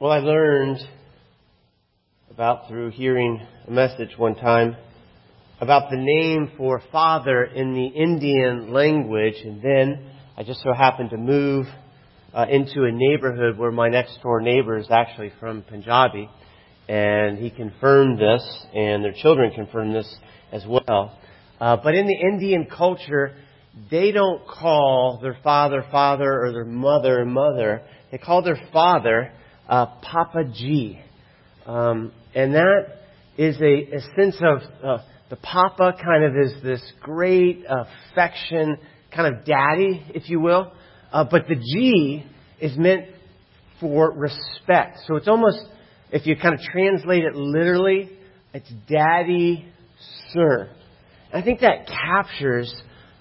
Well, I learned about through hearing a message one time about the name for father in the Indian language, and then I just so happened to move into a neighborhood where my next door neighbor is actually from Punjabi, and he confirmed this, and their children confirmed this as well. But in the Indian culture, they don't call their father, father, or their mother, mother. They call their father Papa Ji. And that is a sense of the Papa kind of is this great affection, kind of daddy, if you will. But the G is meant for respect. So it's almost, if you kind of translate it literally, it's daddy, sir. And I think that captures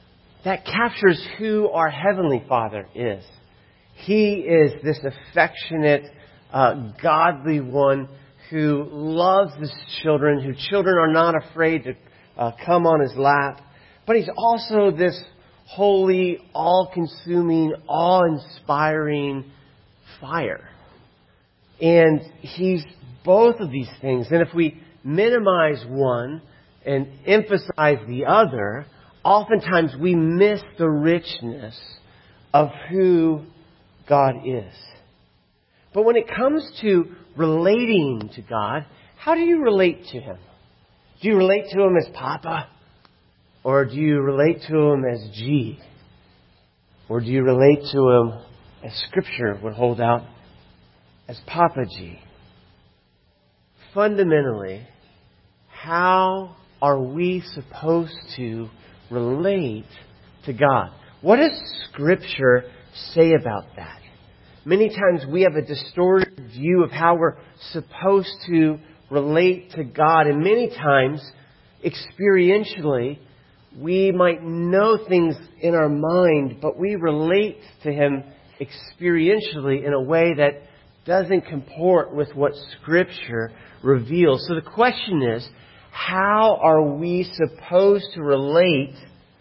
who our Heavenly Father is. He is this affectionate, godly one who loves his children, who children are not afraid to come on his lap. But he's also this holy, all-consuming, awe-inspiring fire. And he's both of these things. And if we minimize one and emphasize the other, oftentimes we miss the richness of who God is. But when it comes to relating to God, how do you relate to Him? Do you relate to Him as Papa? Or do you relate to Him as G? Or do you relate to Him as Scripture would hold out as Papa G? Fundamentally, how are we supposed to relate to God? What does Scripture say about that? Many times we have a distorted view of how we're supposed to relate to God. And many times, experientially, we might know things in our mind, but we relate to Him experientially in a way that doesn't comport with what Scripture reveals. So the question is, how are we supposed to relate?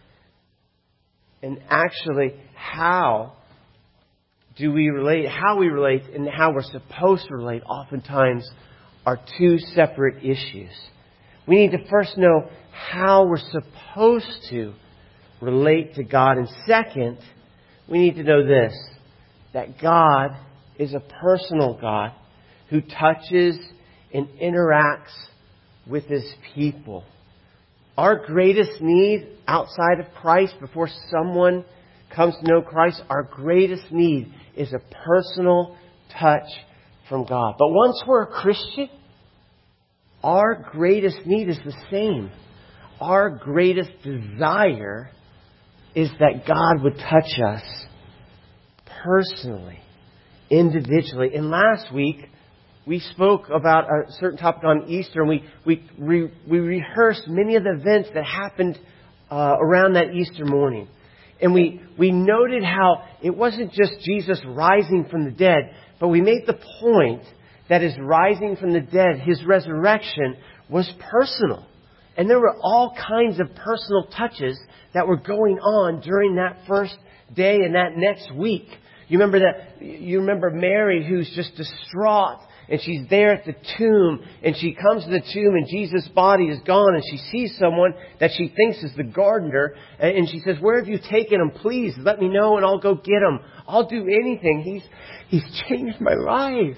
And actually, how do we relate? How we relate and how we're supposed to relate oftentimes are two separate issues. We need to first know how we're supposed to relate to God. And second, we need to know this, that God is a personal God who touches and interacts with His people. Our greatest need outside of Christ, before someone comes to know Christ, our greatest need is a personal touch from God. But once we're a Christian, our greatest need is the same. Our greatest desire is that God would touch us personally, individually. And last week, we spoke about a certain topic on Easter, and we rehearsed many of the events that happened around that Easter morning. And we noted how it wasn't just Jesus rising from the dead, but we made the point that His rising from the dead, His resurrection, was personal. And there were all kinds of personal touches that were going on during that first day and that next week. You remember Mary, who's just distraught, and she's there at the tomb, and she comes to the tomb, and Jesus' body is gone, and she sees someone that she thinks is the gardener, and she says, "Where have you taken him? Please let me know, and I'll go get him. I'll do anything. He's changed my life."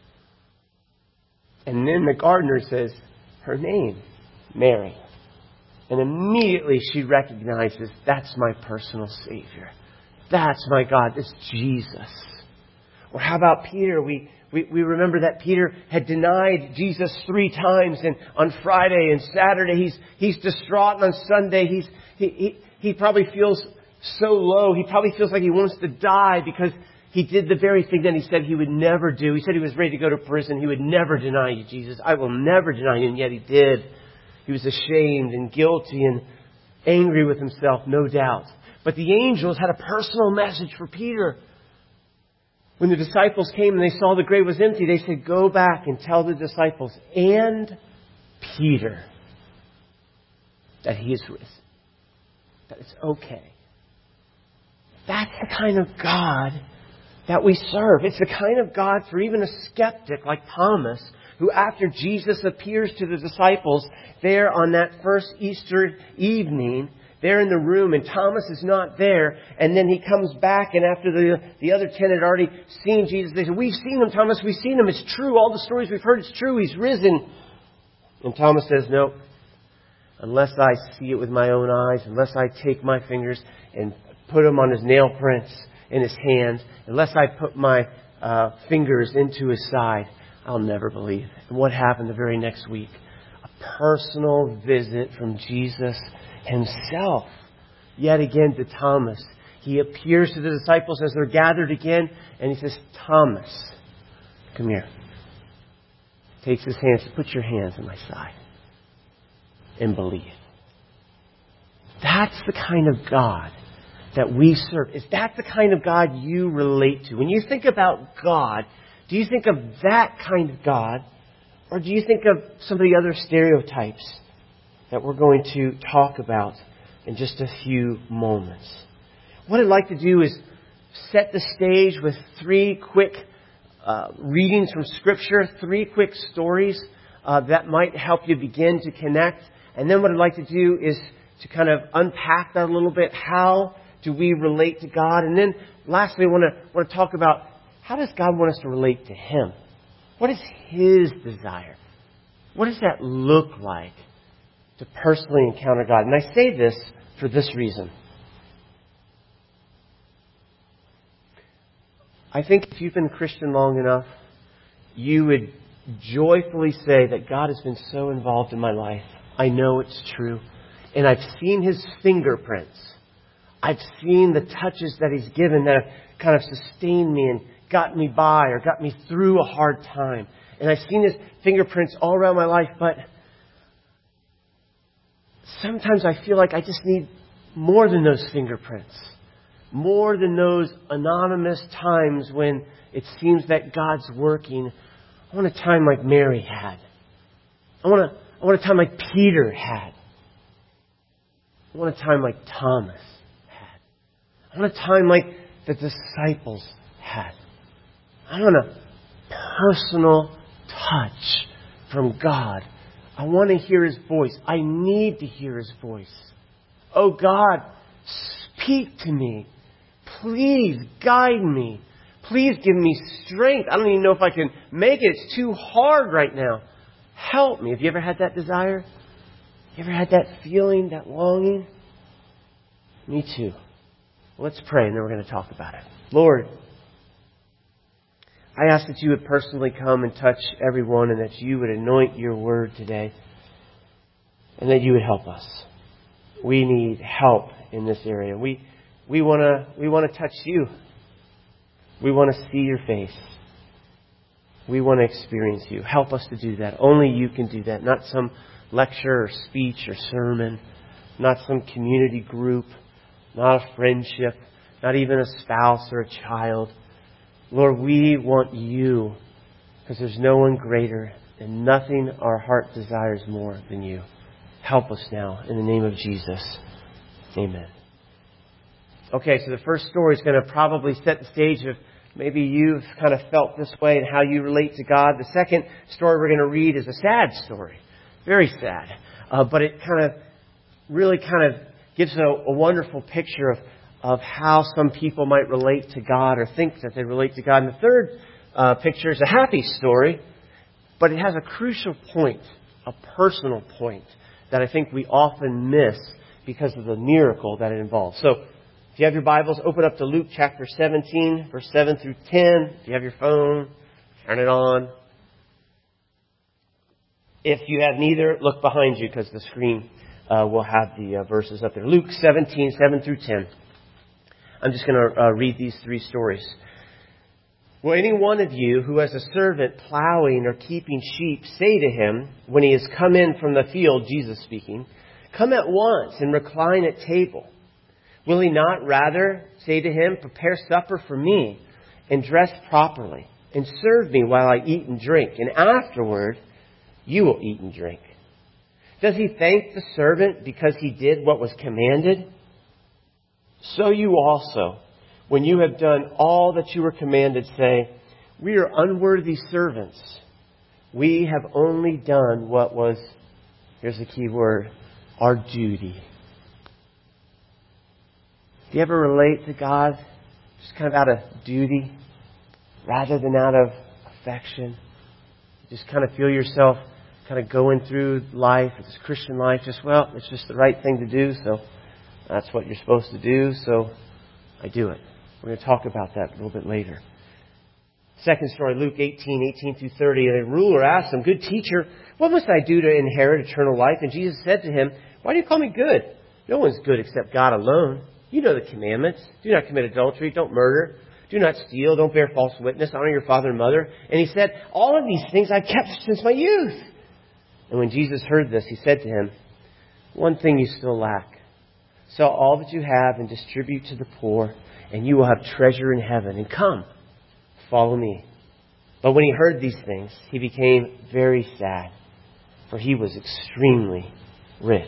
And then the gardener says her name, Mary. And immediately she recognizes, that's my personal Savior. That's my God. It's Jesus. Or how about Peter? We remember that Peter had denied Jesus 3 times, and on Friday and Saturday he's distraught, and on Sunday he probably feels so low. He probably feels like he wants to die because he did the very thing that he said he would never do. He said he was ready to go to prison. He would never deny you, Jesus. I will never deny you, and yet he did. He was ashamed and guilty and angry with himself, no doubt. But the angels had a personal message for Peter. When the disciples came and they saw the grave was empty, they said, "Go back and tell the disciples and Peter that He is risen. That it's okay." That's the kind of God that we serve. It's the kind of God for even a skeptic like Thomas, who after Jesus appears to the disciples there on that first Easter evening, they're in the room and Thomas is not there, and then he comes back, and after the other 10 had already seen Jesus, they said, "We've seen him, Thomas, we've seen him. It's true. All the stories we've heard, it's true. He's risen." And Thomas says, "No. Unless I see it with my own eyes, unless I take my fingers and put them on his nail prints in his hand, unless I put my fingers into his side, I'll never believe." And what happened the very next week? A personal visit from Jesus himself. Yet again to Thomas. He appears to the disciples as they're gathered again, and he says, "Thomas, come here." Takes his hands, "Put your hands on my side and believe." That's the kind of God that we serve. Is that the kind of God you relate to? When you think about God, do you think of that kind of God? Or do you think of some of the other stereotypes that we're going to talk about in just a few moments? What I'd like to do is set the stage with 3 quick readings from Scripture, 3 quick stories that might help you begin to connect. And then what I'd like to do is to kind of unpack that a little bit. How do we relate to God? And then lastly, I want to talk about, how does God want us to relate to Him? What is His desire? What does that look like to personally encounter God? And I say this for this reason. I think if you've been a Christian long enough, you would joyfully say that God has been so involved in my life. I know it's true. And I've seen His fingerprints. I've seen the touches that He's given that have kind of sustained me and got me by or got me through a hard time. And I've seen His fingerprints all around my life, but sometimes I feel like I just need more than those fingerprints. More than those anonymous times when it seems that God's working. I want a time like Mary had. I want a time like Peter had. I want a time like Thomas had. I want a time like the disciples had. I want a personal touch from God. I want to hear His voice. I need to hear His voice. Oh God, speak to me. Please guide me. Please give me strength. I don't even know if I can make it. It's too hard right now. Help me. Have you ever had that desire? You ever had that feeling, that longing? Me too. Let's pray and then we're going to talk about it. Lord, I ask that You would personally come and touch everyone, and that You would anoint Your word today, and that You would help us. We need help in this area. We want to touch You. We want to see Your face. We want to experience You. Help us to do that. Only You can do that. Not some lecture or speech or sermon. Not some community group. Not a friendship. Not even a spouse or a child. Lord, we want You, because there's no one greater and nothing our heart desires more than You. Help us now in the name of Jesus. Amen. Okay, so the first story is going to probably set the stage of maybe you've kind of felt this way and how you relate to God. The second story we're going to read is a sad story. Very sad. But it really gives a wonderful picture of how some people might relate to God or think that they relate to God. And the third picture is a happy story, but it has a crucial point, a personal point, that I think we often miss because of the miracle that it involves. So, if you have your Bibles, open up to Luke chapter 17, verse 7 through 10. If you have your phone, turn it on. If you have neither, look behind you because the screen will have the verses up there. Luke 17, 7 through 10. I'm just going to read these 3 stories. Will any one of you who has a servant plowing or keeping sheep say to him, when he has come in from the field, Jesus speaking, "Come at once and recline at table"? Will he not rather say to him, "Prepare supper for me and dress properly and serve me while I eat and drink, and afterward you will eat and drink"? Does he thank the servant because he did what was commanded? So you also, When you have done all that you were commanded, say, we are unworthy servants. We have only done what was, here's the key word, our duty. Do you ever relate to God just kind of out of duty rather than out of affection? You just kind of feel yourself kind of going through life, this Christian life, it's just the right thing to do, so that's what you're supposed to do, so I do it. We're going to talk about that a little bit later. Second story, Luke 18 through 30. The ruler asked him, good teacher, what must I do to inherit eternal life? And Jesus said to him, why do you call me good? No one's good except God alone. You know the commandments. Do not commit adultery. Don't murder. Do not steal. Don't bear false witness. Honor your father and mother. And he said, all of these things I've kept since my youth. And when Jesus heard this, he said to him, one thing you still lack. Sell all that you have and distribute to the poor, and you will have treasure in heaven. And come, follow me. But when he heard these things, he became very sad, for he was extremely rich.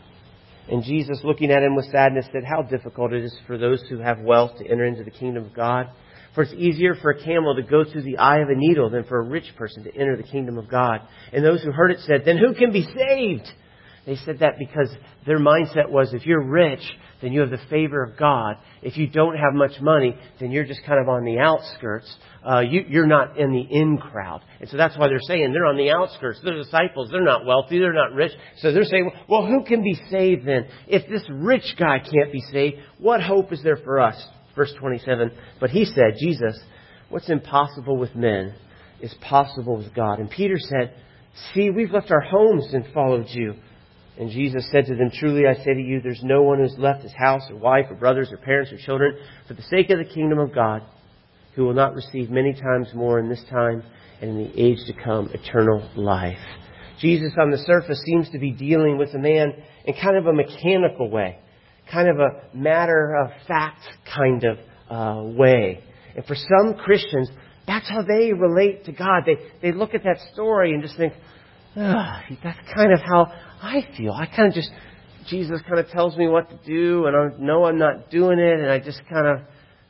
And Jesus, looking at him with sadness, said, how difficult it is for those who have wealth to enter into the kingdom of God. For it's easier for a camel to go through the eye of a needle than for a rich person to enter the kingdom of God. And those who heard it said, then who can be saved? They said that because their mindset was, if you're rich, then you have the favor of God. If you don't have much money, then you're just kind of on the outskirts. You're not in the in crowd. And so that's why they're saying they're on the outskirts. They're disciples. They're not wealthy. They're not rich. So they're saying, well, who can be saved then? If this rich guy can't be saved, what hope is there for us? Verse 27, but he said, Jesus, what's impossible with men is possible with God. And Peter said, see, we've left our homes and followed you. And Jesus said to them, truly I say to you, there's no one who's left his house or wife or brothers or parents or children for the sake of the kingdom of God who will not receive many times more in this time and in the age to come eternal life. Jesus on the surface seems to be dealing with a man in kind of a mechanical way. Kind of a matter-of-fact kind of way. And for some Christians, that's how they relate to God. They look at that story and just think, that's kind of how I feel. Jesus kind of tells me what to do, and I know I'm not doing it, and I just kind of,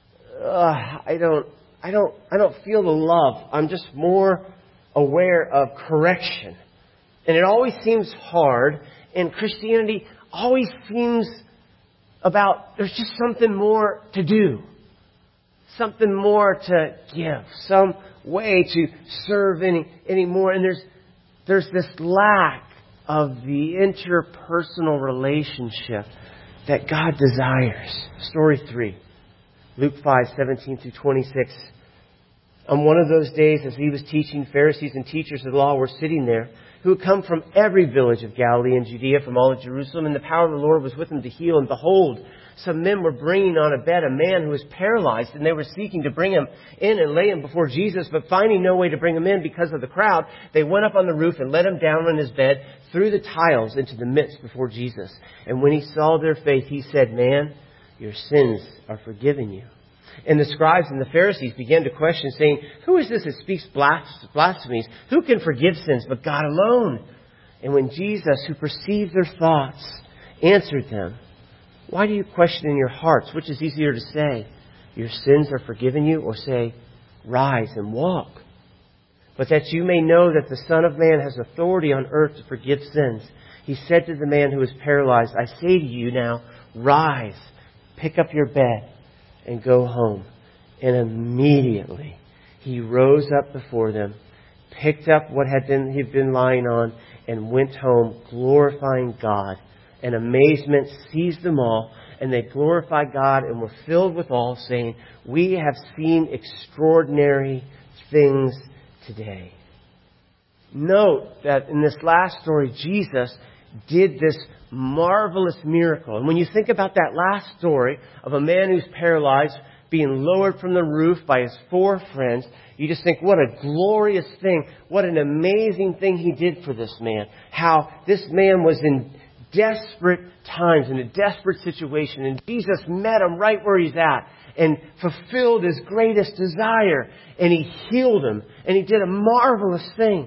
I don't feel the love. I'm just more aware of correction. And it always seems hard, and Christianity always seems there's just something more to do. Something more to give. Some way to serve any more. And there's this lack of the interpersonal relationship that God desires. Story 3. Luke 5:17 through 26. On one of those days, as he was teaching, Pharisees and teachers of the law were sitting there, who had come from every village of Galilee and Judea, from all of Jerusalem, and the power of the Lord was with them to heal. And behold, some men were bringing on a bed a man who was paralyzed, and they were seeking to bring him in and lay him before Jesus. But finding no way to bring him in because of the crowd, they went up on the roof and let him down on his bed through the tiles into the midst before Jesus. And when he saw their faith, he said, man, your sins are forgiven you. And the scribes and the Pharisees began to question, saying, who is this that speaks blasphemies? Who can forgive sins but God alone? And when Jesus, who perceived their thoughts, answered them, why do you question in your hearts? Which is easier to say, your sins are forgiven you, or say, rise and walk? But that you may know that the Son of Man has authority on earth to forgive sins, he said to the man who was paralyzed, I say to you now, rise, pick up your bed, and go home. And immediately he rose up before them, picked up what he'd been lying on, and went home, glorifying God. And amazement seized them all, and they glorified God and were filled with awe, saying, we have seen extraordinary things today. Note that in this last story, Jesus did this marvelous miracle. And when you think about that last story of a man who's paralyzed being lowered from the roof by his 4 friends, you just think, what a glorious thing. What an amazing thing he did for this man. How this man was in desperate times, in a desperate situation. And Jesus met him right where he's at and fulfilled his greatest desire. And he healed him. And he did a marvelous thing.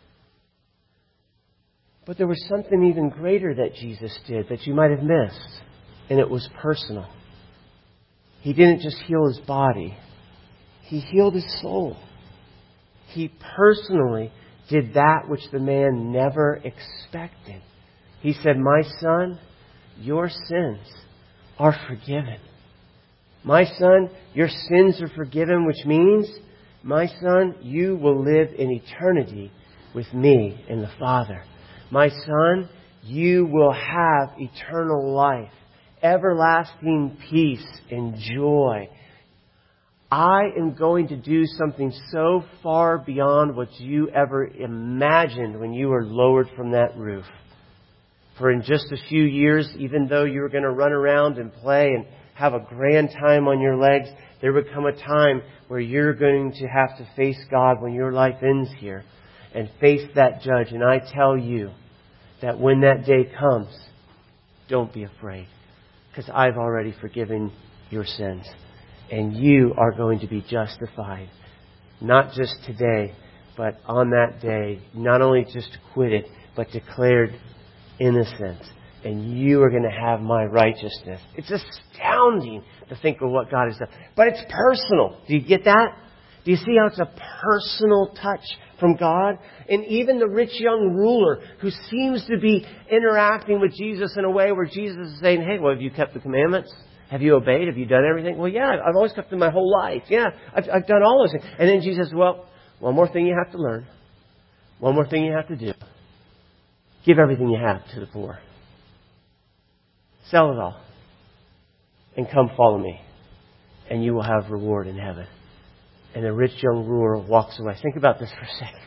But there was something even greater that Jesus did that you might have missed. And it was personal. He didn't just heal his body. He healed his soul. He personally did that which the man never expected. He said, my son, your sins are forgiven. My son, your sins are forgiven, which means, my son, you will live in eternity with me and the Father. My son, you will have eternal life, everlasting peace and joy. I am going to do something so far beyond what you ever imagined when you were lowered from that roof. For in just a few years, even though you were going to run around and play and have a grand time on your legs, there would come a time where you're going to have to face God when your life ends here and face that judge. And I tell you that when that day comes, don't be afraid, because I've already forgiven your sins. And you are going to be justified, not just today, but on that day, not only just acquitted, but declared innocent. And you are going to have my righteousness. It's astounding to think of what God has done. But it's personal. Do you get that? Do you see how it's a personal touch from God? And even the rich young ruler who seems to be interacting with Jesus in a way where Jesus is saying, hey, well, have you kept the commandments? Have you obeyed? Have you done everything? Well, yeah, I've always kept them my whole life. Yeah, I've done all those things. And then Jesus says, well, one more thing you have to learn. One more thing you have to do. Give everything you have to the poor. Sell it all. And come follow me. And you will have reward in heaven. And the rich young ruler walks away. Think about this for a second.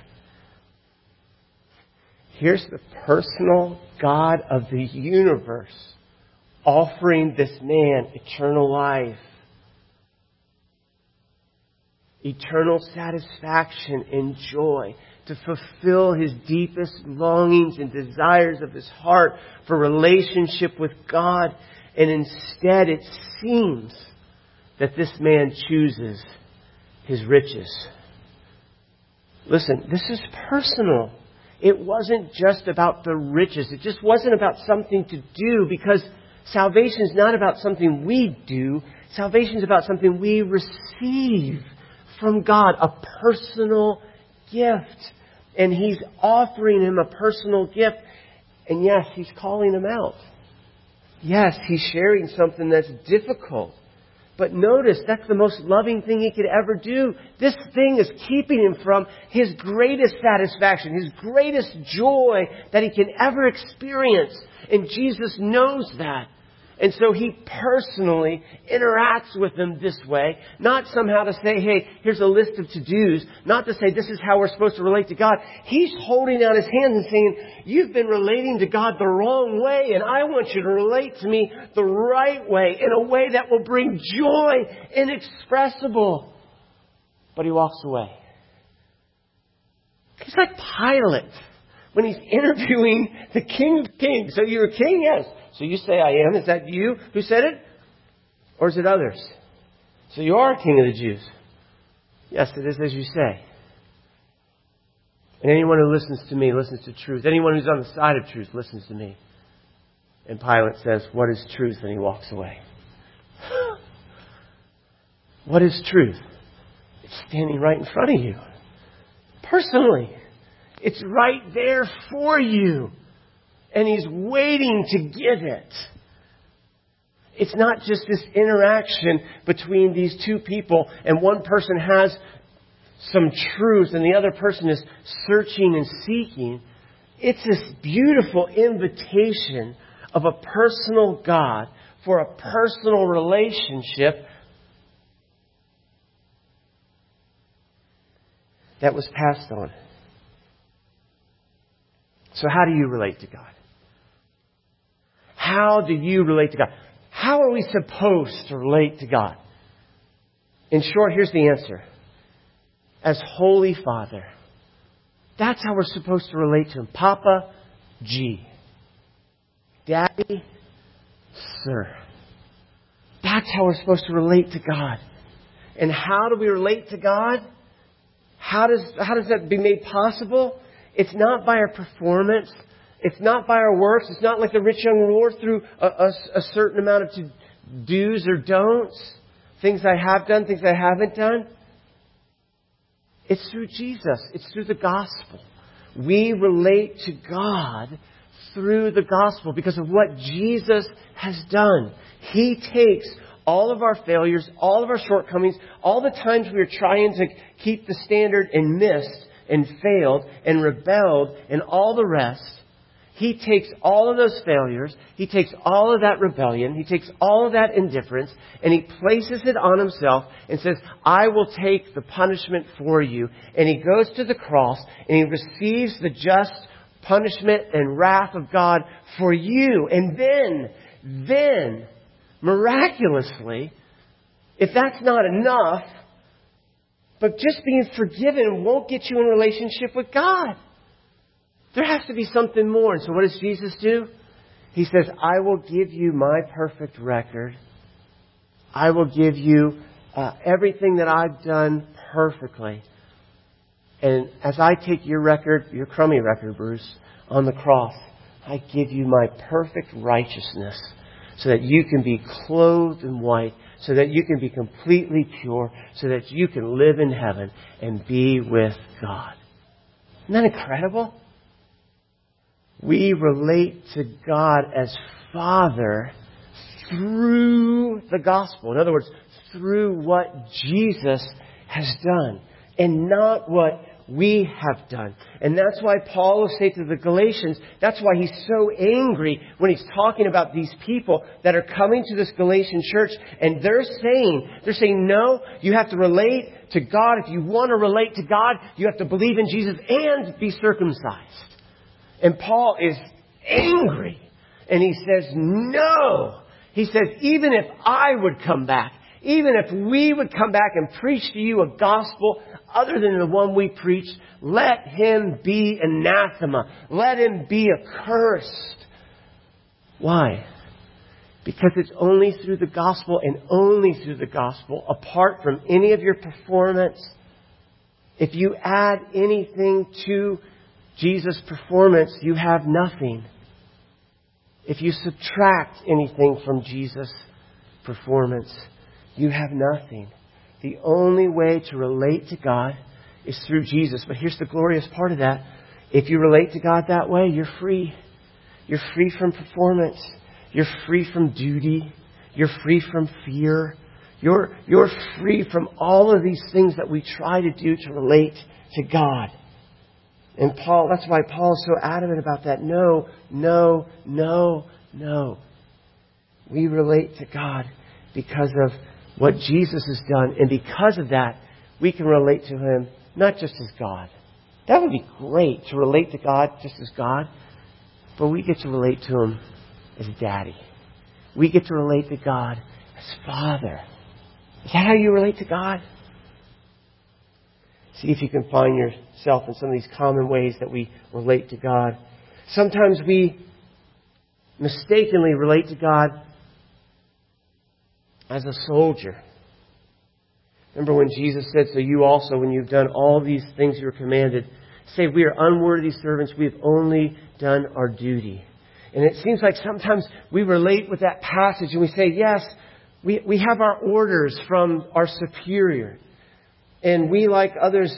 Here's the personal God of the universe offering this man eternal life, eternal satisfaction and joy, to fulfill his deepest longings and desires of his heart for relationship with God. And instead it seems that this man chooses his riches. Listen, this is personal. It wasn't just about the riches. It just wasn't about something to do, because salvation is not about something we do. Salvation is about something we receive from God, a personal gift. And he's offering him a personal gift. And yes, he's calling him out. Yes, he's sharing something that's difficult. But notice, that's the most loving thing he could ever do. This thing is keeping him from his greatest satisfaction, his greatest joy that he can ever experience. And Jesus knows that. And so he personally interacts with them this way. Not somehow to say, hey, here's a list of to-dos. Not to say this is how we're supposed to relate to God. He's holding out his hands and saying, you've been relating to God the wrong way, and I want you to relate to me the right way, in a way that will bring joy inexpressible. But he walks away. He's like Pilate when he's interviewing the King of Kings. So you're a king? Yes. So you say I am. Is that you who said it? Or is it others? So you are King of the Jews. Yes, it is as you say. And anyone who listens to me listens to truth. Anyone who's on the side of truth listens to me. And Pilate says, what is truth? And he walks away. What is truth? It's standing right in front of you. Personally. It's right there for you. And he's waiting to give it. It's not just this interaction between these two people and one person has some truth and the other person is searching and seeking. It's this beautiful invitation of a personal God for a personal relationship that was passed on. So how do you relate to God? How do you relate to God? How are we supposed to relate to God? In short, here's the answer. As Holy Father. That's how we're supposed to relate to Him. Papa G. Daddy, Sir. That's how we're supposed to relate to God. And how do we relate to God? How does that be made possible? It's not by our performance. It's not by our works. It's not like the rich young ruler through a certain amount of do's or don'ts. things I have done, things I haven't done, it's through Jesus. It's through the gospel. We relate to God through the gospel because of what Jesus has done. He takes all of our failures, all of our shortcomings, all the times we were trying to keep the standard and missed and failed and rebelled and all the rest. He takes all of those failures, He takes all of that rebellion, He takes all of that indifference, and He places it on Himself and says, I will take the punishment for you. And He goes to the cross and He receives the just punishment and wrath of God for you. And then, miraculously, if that's not enough, but just being forgiven won't get you in relationship with God. There has to be something more. And so what does Jesus do? He says, I will give you my perfect record. I will give you everything that I've done perfectly. And as I take your record, your crummy record, Bruce, on the cross, I give you my perfect righteousness so that you can be clothed in white, so that you can be completely pure, so that you can live in heaven and be with God. Isn't that incredible? We relate to God as Father through the gospel. In other words, through what Jesus has done and not what we have done. And that's why Paul will say to the Galatians, that's why he's so angry when he's talking about these people that are coming to this Galatian church and they're saying, no, you have to relate to God. If you want to relate to God, you have to believe in Jesus and be circumcised. And Paul is angry. And he says, no. He says, even if I would come back, even if we would come back and preach to you a gospel other than the one we preached, let him be anathema. Let him be accursed. Why? Because it's only through the gospel and only through the gospel, apart from any of your performance. If you add anything to Jesus' performance, you have nothing. If you subtract anything from Jesus' performance, you have nothing. The only way to relate to God is through Jesus. But here's the glorious part of that. If you relate to God that way, you're free. You're free from performance. You're free from duty. You're free from fear. You're free from all of these things that we try to do to relate to God. And that's why Paul is so adamant about that. No. We relate to God because of what Jesus has done. And because of that, we can relate to Him not just as God. That would be great to relate to God just as God. But we get to relate to Him as Daddy. We get to relate to God as Father. Is that how you relate to God? See if you can find yourself in some of these common ways that we relate to God. Sometimes we mistakenly relate to God as a soldier. Remember when Jesus said, so you also, when you've done all these things you were commanded, say, we are unworthy servants, we have only done our duty. And it seems like sometimes we relate with that passage and we say, yes, we have our orders from our superior. And we, like others,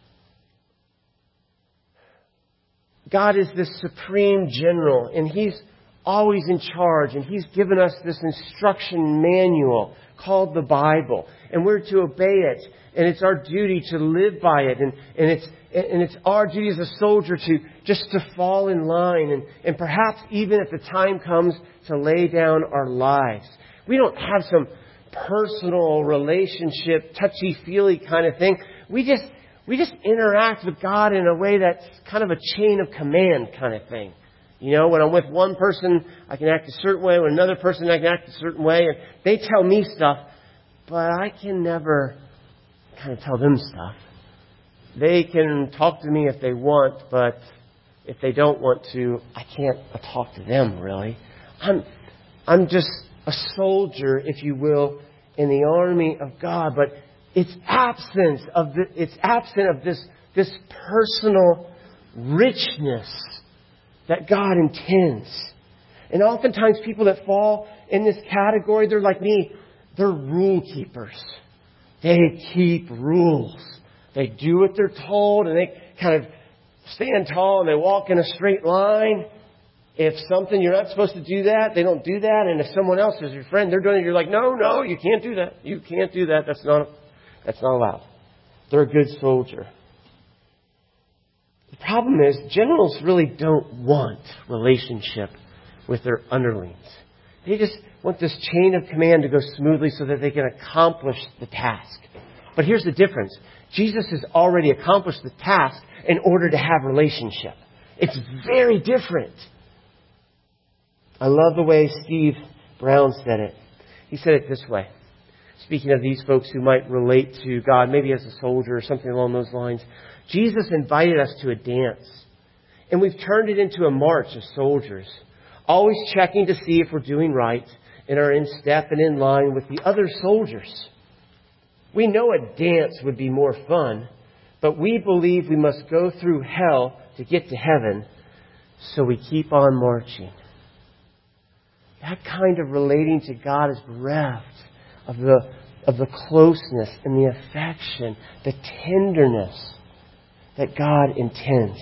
God is the supreme general, and He's always in charge, and He's given us this instruction manual called the Bible, and we're to obey it, and it's our duty to live by it, and it's our duty as a soldier to fall in line, and perhaps even if the time comes to lay down our lives. We don't have some personal relationship, touchy-feely kind of thing. We just interact with God in a way that's kind of a chain of command kind of thing. You know, when I'm with one person, I can act a certain way. With another person, I can act a certain way. And they tell me stuff, but I can never kind of tell them stuff. They can talk to me if they want, but if they don't want to, I can't talk to them, really. I'm just a soldier, if you will, in the army of God, but it's absent of this personal richness that God intends. And oftentimes people that fall in this category, they're like me. They're rule keepers. They keep rules. They do what they're told, and they kind of stand tall and they walk in a straight line. If something, you're not supposed to do that, they don't do that. And if someone else is your friend, they're doing it, you're like, no, you can't do that. You can't do that. That's not allowed. They're a good soldier. The problem is, generals really don't want relationship with their underlings. They just want this chain of command to go smoothly so that they can accomplish the task. But here's the difference. Jesus has already accomplished the task in order to have relationship. It's very different. I love the way Steve Brown said it. He said it this way. Speaking of these folks who might relate to God, maybe as a soldier or something along those lines. Jesus invited us to a dance. And we've turned it into a march of soldiers. Always checking to see if we're doing right and are in step and in line with the other soldiers. We know a dance would be more fun, but we believe we must go through hell to get to heaven, so we keep on marching. That kind of relating to God is bereft of the closeness and the affection, the tenderness that God intends.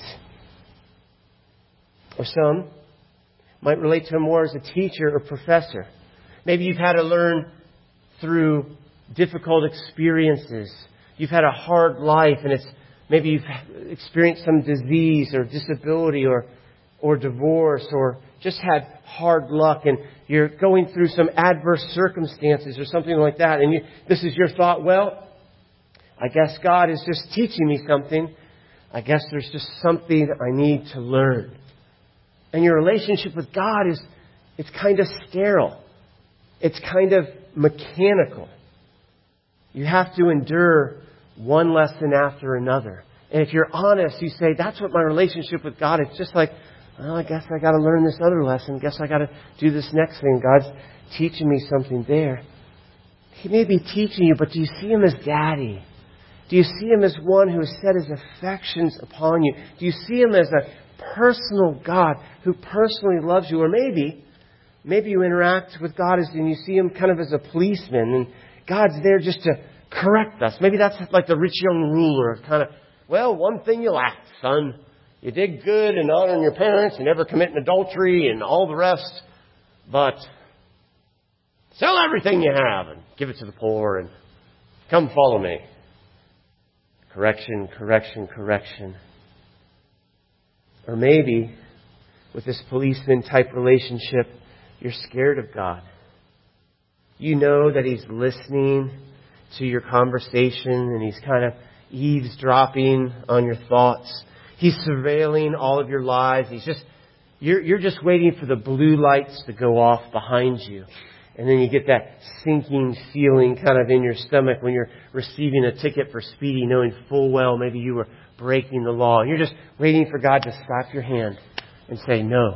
Or some might relate to him more as a teacher or professor. Maybe you've had to learn through difficult experiences. You've had a hard life, and maybe you've experienced some disease or disability or divorce, or just had hard luck, and you're going through some adverse circumstances or something like that, and this is your thought, well, I guess God is just teaching me something. I guess there's just something I need to learn. And your relationship with God it's kind of sterile. It's kind of mechanical. You have to endure one lesson after another. And if you're honest, you say, that's what my relationship with God is. It's just like, well, I guess I got to learn this other lesson. Guess I got to do this next thing. God's teaching me something there. He may be teaching you, but do you see Him as Daddy? Do you see Him as one who has set His affections upon you? Do you see Him as a personal God who personally loves you? Or maybe you interact with God and you see Him kind of as a policeman, and God's there just to correct us. Maybe that's like the rich young ruler, kind of, well, one thing you lack, son. You did good in honoring your parents and never committing adultery and all the rest. But sell everything you have and give it to the poor and come follow me. Correction, correction, correction. Or maybe with this policeman type relationship, you're scared of God. You know that He's listening to your conversation and He's kind of eavesdropping on your thoughts. He's surveilling all of your lives. You're just waiting for the blue lights to go off behind you. And then you get that sinking feeling kind of in your stomach when you're receiving a ticket for speeding, knowing full well maybe you were breaking the law. And you're just waiting for God to slap your hand and say, no,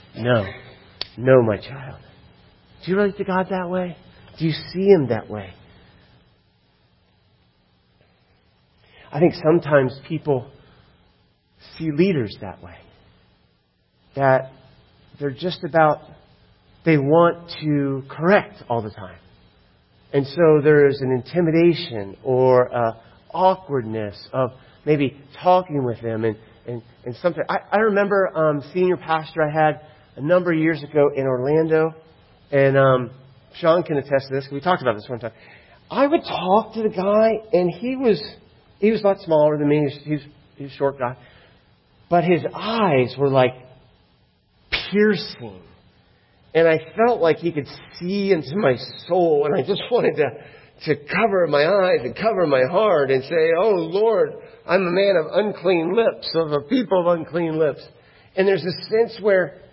my child. Do you relate to God that way? Do you see Him that way? I think sometimes people see leaders that way. That they're just about, they want to correct all the time. And so there's an intimidation or awkwardness of maybe talking with them and something. I remember senior pastor I had a number of years ago in Orlando, and Sean can attest to this. We talked about this one time. I would talk to the guy, and he was a lot smaller than me. He's a short guy. But his eyes were like piercing. And I felt like he could see into my soul. And I just wanted to cover my eyes and cover my heart and say, oh, Lord, I'm a man of unclean lips, of a people of unclean lips. And there's a sense where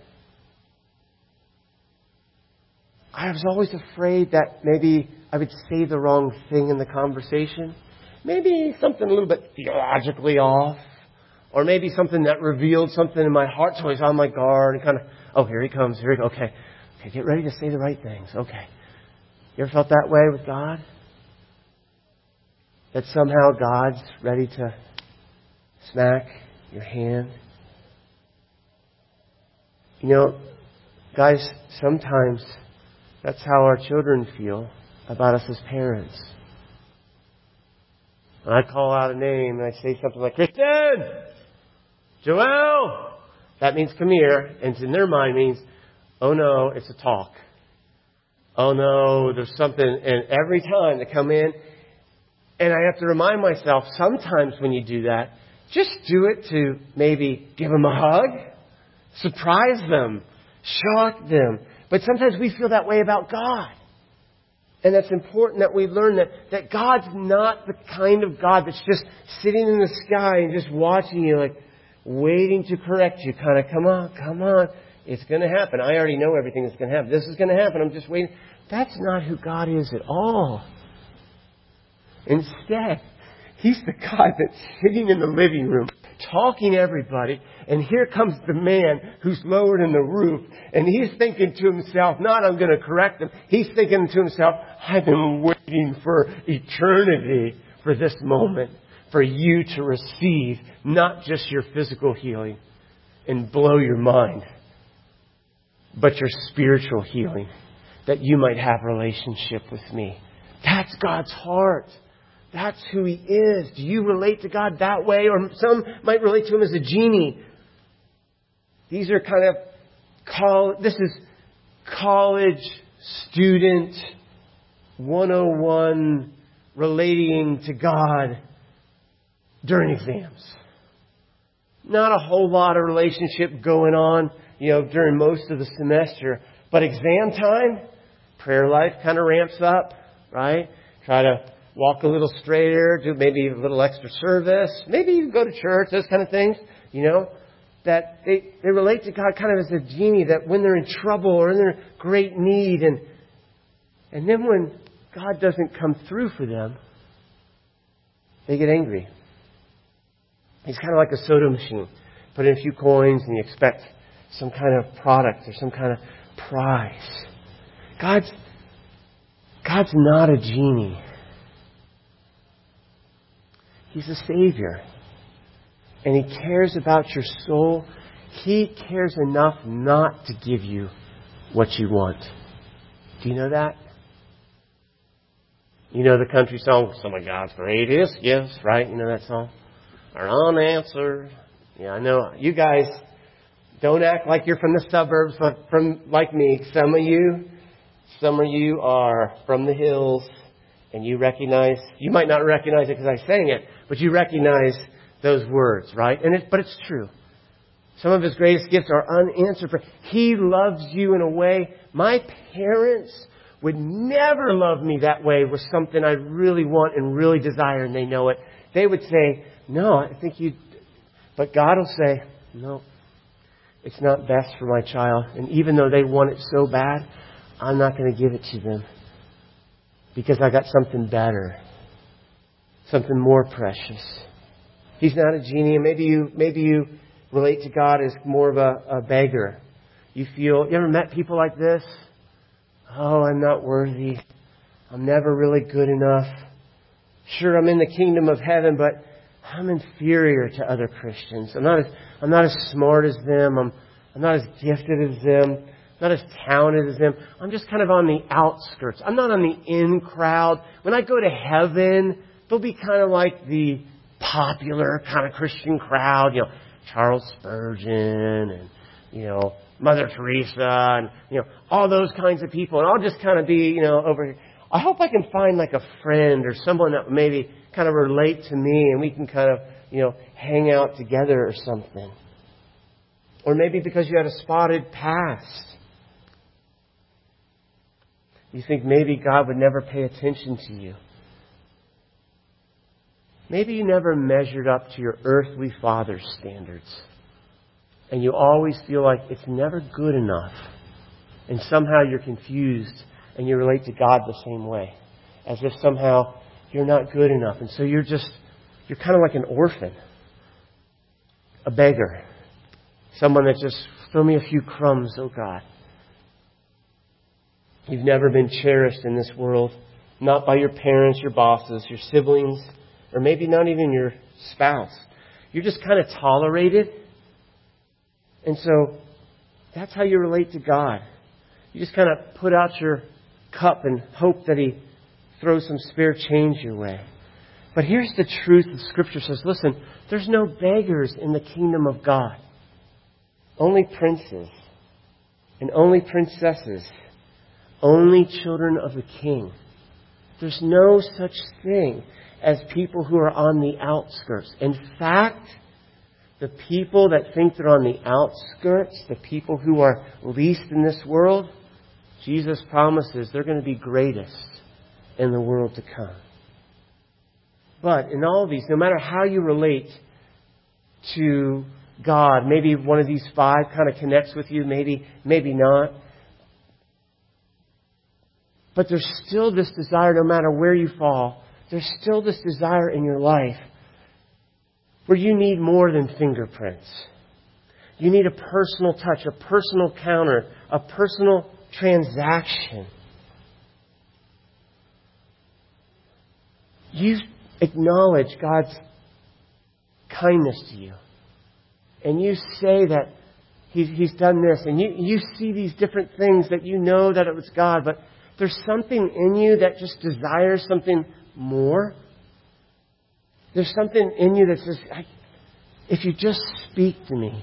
I was always afraid that maybe I would say the wrong thing in the conversation. Maybe something a little bit theologically off. Or maybe something that revealed something in my heart. So I was on my guard and kind of, oh, here he comes. Okay, get ready to say the right things. Okay. You ever felt that way with God? That somehow God's ready to smack your hand? You know, guys, sometimes that's how our children feel about us as parents. When I call out a name and I say something like, Kristen! Joelle! That means come here. And in their mind means, oh no, it's a talk. Oh no, there's something. And every time they come in, and I have to remind myself, sometimes when you do that, just do it to maybe give them a hug, surprise them, shock them. But sometimes we feel that way about God. And it's important that we learn that God's not the kind of God that's just sitting in the sky and just watching you, like waiting to correct you. Kind of, come on. It's going to happen. I already know everything that's going to happen. This is going to happen. I'm just waiting. That's not who God is at all. Instead, He's the God that's sitting in the living room, talking to everybody, and here comes the man who's lowered in the roof, and he's thinking to himself, not I'm going to correct him, he's thinking to himself, I've been waiting for eternity for this moment, for you to receive not just your physical healing and blow your mind, but your spiritual healing, that you might have a relationship with me. That's God's heart. That's who He is. Do you relate to God that way? Or some might relate to Him as a genie. These are kind of, this is college student 101 relating to God during exams. Not a whole lot of relationship going on, during most of the semester. But exam time, prayer life kind of ramps up, right? Try to walk a little straighter, do maybe a little extra service, maybe even go to church, those kind of things, that they relate to God kind of as a genie, that when they're in trouble or in their great need, and then when God doesn't come through for them, they get angry. He's kind of like a soda machine. Put in a few coins and you expect some kind of product or some kind of prize. God's not a genie. He's a Savior. And He cares about your soul. He cares enough not to give you what you want. Do you know that? You know the country song, Some of God's Greatest Gifts, right? You know that song? Are unanswered. Yeah, I know. You guys don't act like you're from the suburbs, but like me. Some of you are from the hills, and you might not recognize it because I sang it, but you recognize those words, right? But it's true. Some of His greatest gifts are unanswered. He loves you in a way. My parents would never love me that way with something I really want and really desire, and they know it. They would say, no, I think but God will say, no, it's not best for my child. And even though they want it so bad, I'm not going to give it to them because I got something better, something more precious. He's not a genie. And maybe you relate to God as more of a beggar. You ever met people like this? Oh, I'm not worthy. I'm never really good enough. Sure, I'm in the kingdom of heaven, but I'm inferior to other Christians. I'm not as smart as them. I'm not as gifted as them. I'm not as talented as them. I'm just kind of on the outskirts. I'm not on the in crowd. When I go to heaven, they'll be kind of like the popular kind of Christian crowd. Charles Spurgeon and, Mother Teresa and, all those kinds of people. And I'll just kind of be, over here. I hope I can find like a friend or someone that maybe kind of relate to me and we can kind of, hang out together or something. Or maybe because you had a spotted past. You think maybe God would never pay attention to you. Maybe you never measured up to your earthly father's standards. And you always feel like it's never good enough. And somehow you're confused and you relate to God the same way. As if somehow you're not good enough. And so you're kind of like an orphan. A beggar. Someone that just, throw me a few crumbs, oh God. You've never been cherished in this world. Not by your parents, your bosses, your siblings, or maybe not even your spouse. You're just kind of tolerated. And so that's how you relate to God. You just kind of put out your cup and hope that He throw some spare change your way. But here's the truth the Scripture says. Listen, there's no beggars in the kingdom of God. Only princes and only princesses. Only children of the King. There's no such thing as people who are on the outskirts. In fact, the people that think they're on the outskirts, the people who are least in this world, Jesus promises they're going to be greatest in the world to come. But in all of these, no matter how you relate to God, maybe one of these five kind of connects with you, maybe not. But there's still this desire, no matter where you fall, there's still this desire in your life where you need more than fingerprints. You need a personal touch, a personal counter, a personal transaction. You acknowledge God's kindness to you. And you say that He's done this. And you see these different things that you know that it was God. But there's something in you that just desires something more. There's something in you that says, if you just speak to me.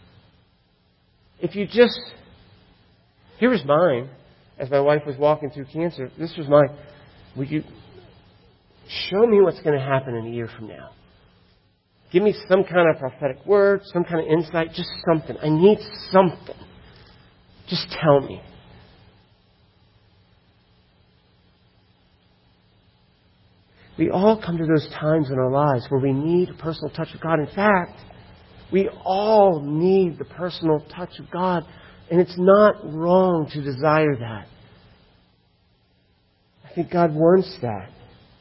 If you just... Here was mine. As my wife was walking through cancer, this was mine. Would you show me what's going to happen in a year from now? Give me some kind of prophetic word, some kind of insight, just something. I need something. Just tell me. We all come to those times in our lives where we need a personal touch of God. In fact, we all need the personal touch of God. And it's not wrong to desire that. I think God wants that.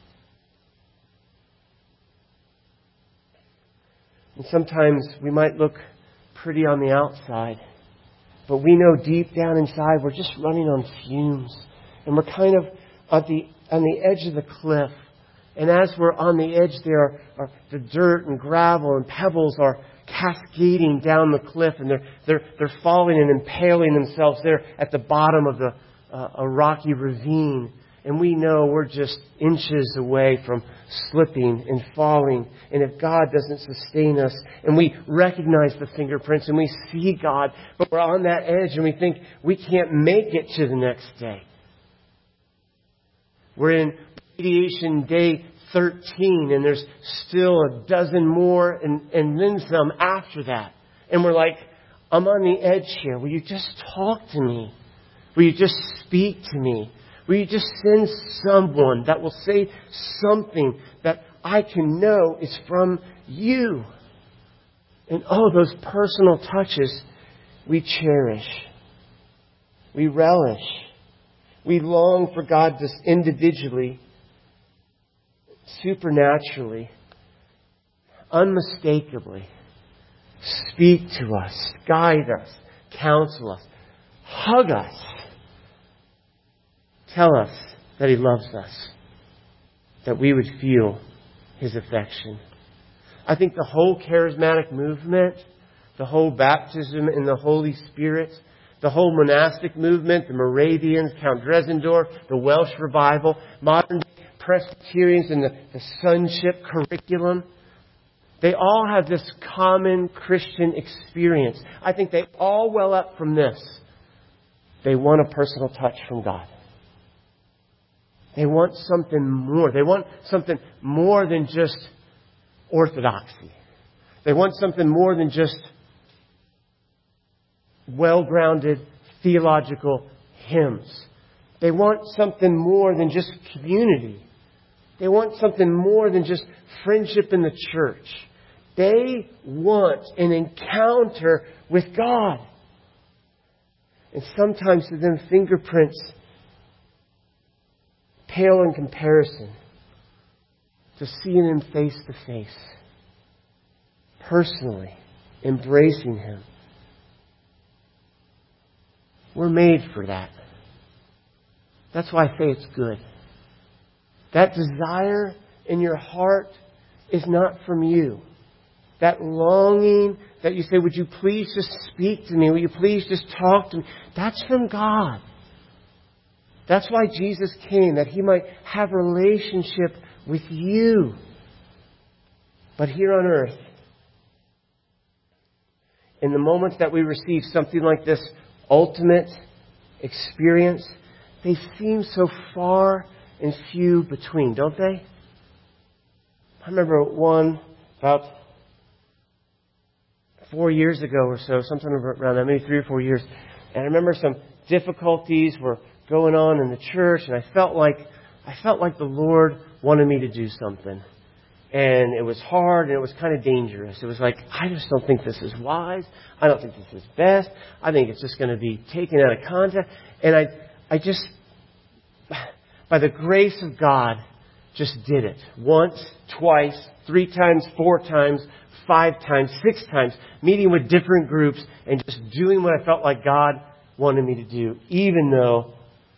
And sometimes we might look pretty on the outside, but we know deep down inside we're just running on fumes. And we're kind of on the edge of the cliff. And as we're on the edge there, the dirt and gravel and pebbles are cascading down the cliff, and they're falling and impaling themselves there at the bottom of a rocky ravine. And we know we're just inches away from slipping and falling. And if God doesn't sustain us, and we recognize the fingerprints and we see God, but we're on that edge and we think we can't make it to the next day. We're in radiation day 13 and there's still a dozen more and then some after that. And we're like, I'm on the edge here. Will you just talk to me? Will you just speak to me? Will you just send someone that will say something that I can know is from you? And all those personal touches we cherish. We relish. We long for God to individually, supernaturally, unmistakably speak to us, guide us, counsel us, hug us. Tell us that He loves us, that we would feel His affection. I think the whole charismatic movement, the whole baptism in the Holy Spirit, the whole monastic movement, the Moravians, Count Dresendorf, the Welsh revival, modern Presbyterians and the sonship curriculum, they all have this common Christian experience. I think they all well up from this. They want a personal touch from God. They want something more. They want something more than just orthodoxy. They want something more than just well-grounded theological hymns. They want something more than just community. They want something more than just friendship in the church. They want an encounter with God. And sometimes to them, fingerprints pale in comparison to seeing Him face to face, personally, embracing Him. We're made for that. That's why I say it's good. That desire in your heart is not from you. That longing that you say, would you please just speak to me? Will you please just talk to me? That's from God. That's why Jesus came, that He might have a relationship with you. But here on earth, in the moments that we receive something like this ultimate experience, they seem so far and few between, don't they? I remember one about 4 years ago or so, sometime around that, maybe 3 or 4 years. And I remember some difficulties were going on in the church, and I felt like the Lord wanted me to do something. And it was hard, and it was kind of dangerous. It was like, I just don't think this is wise. I don't think this is best. I think it's just going to be taken out of context. And I just, by the grace of God, just did it. Once, twice, 3 times, 4 times, 5 times, 6 times, meeting with different groups and just doing what I felt like God wanted me to do, even though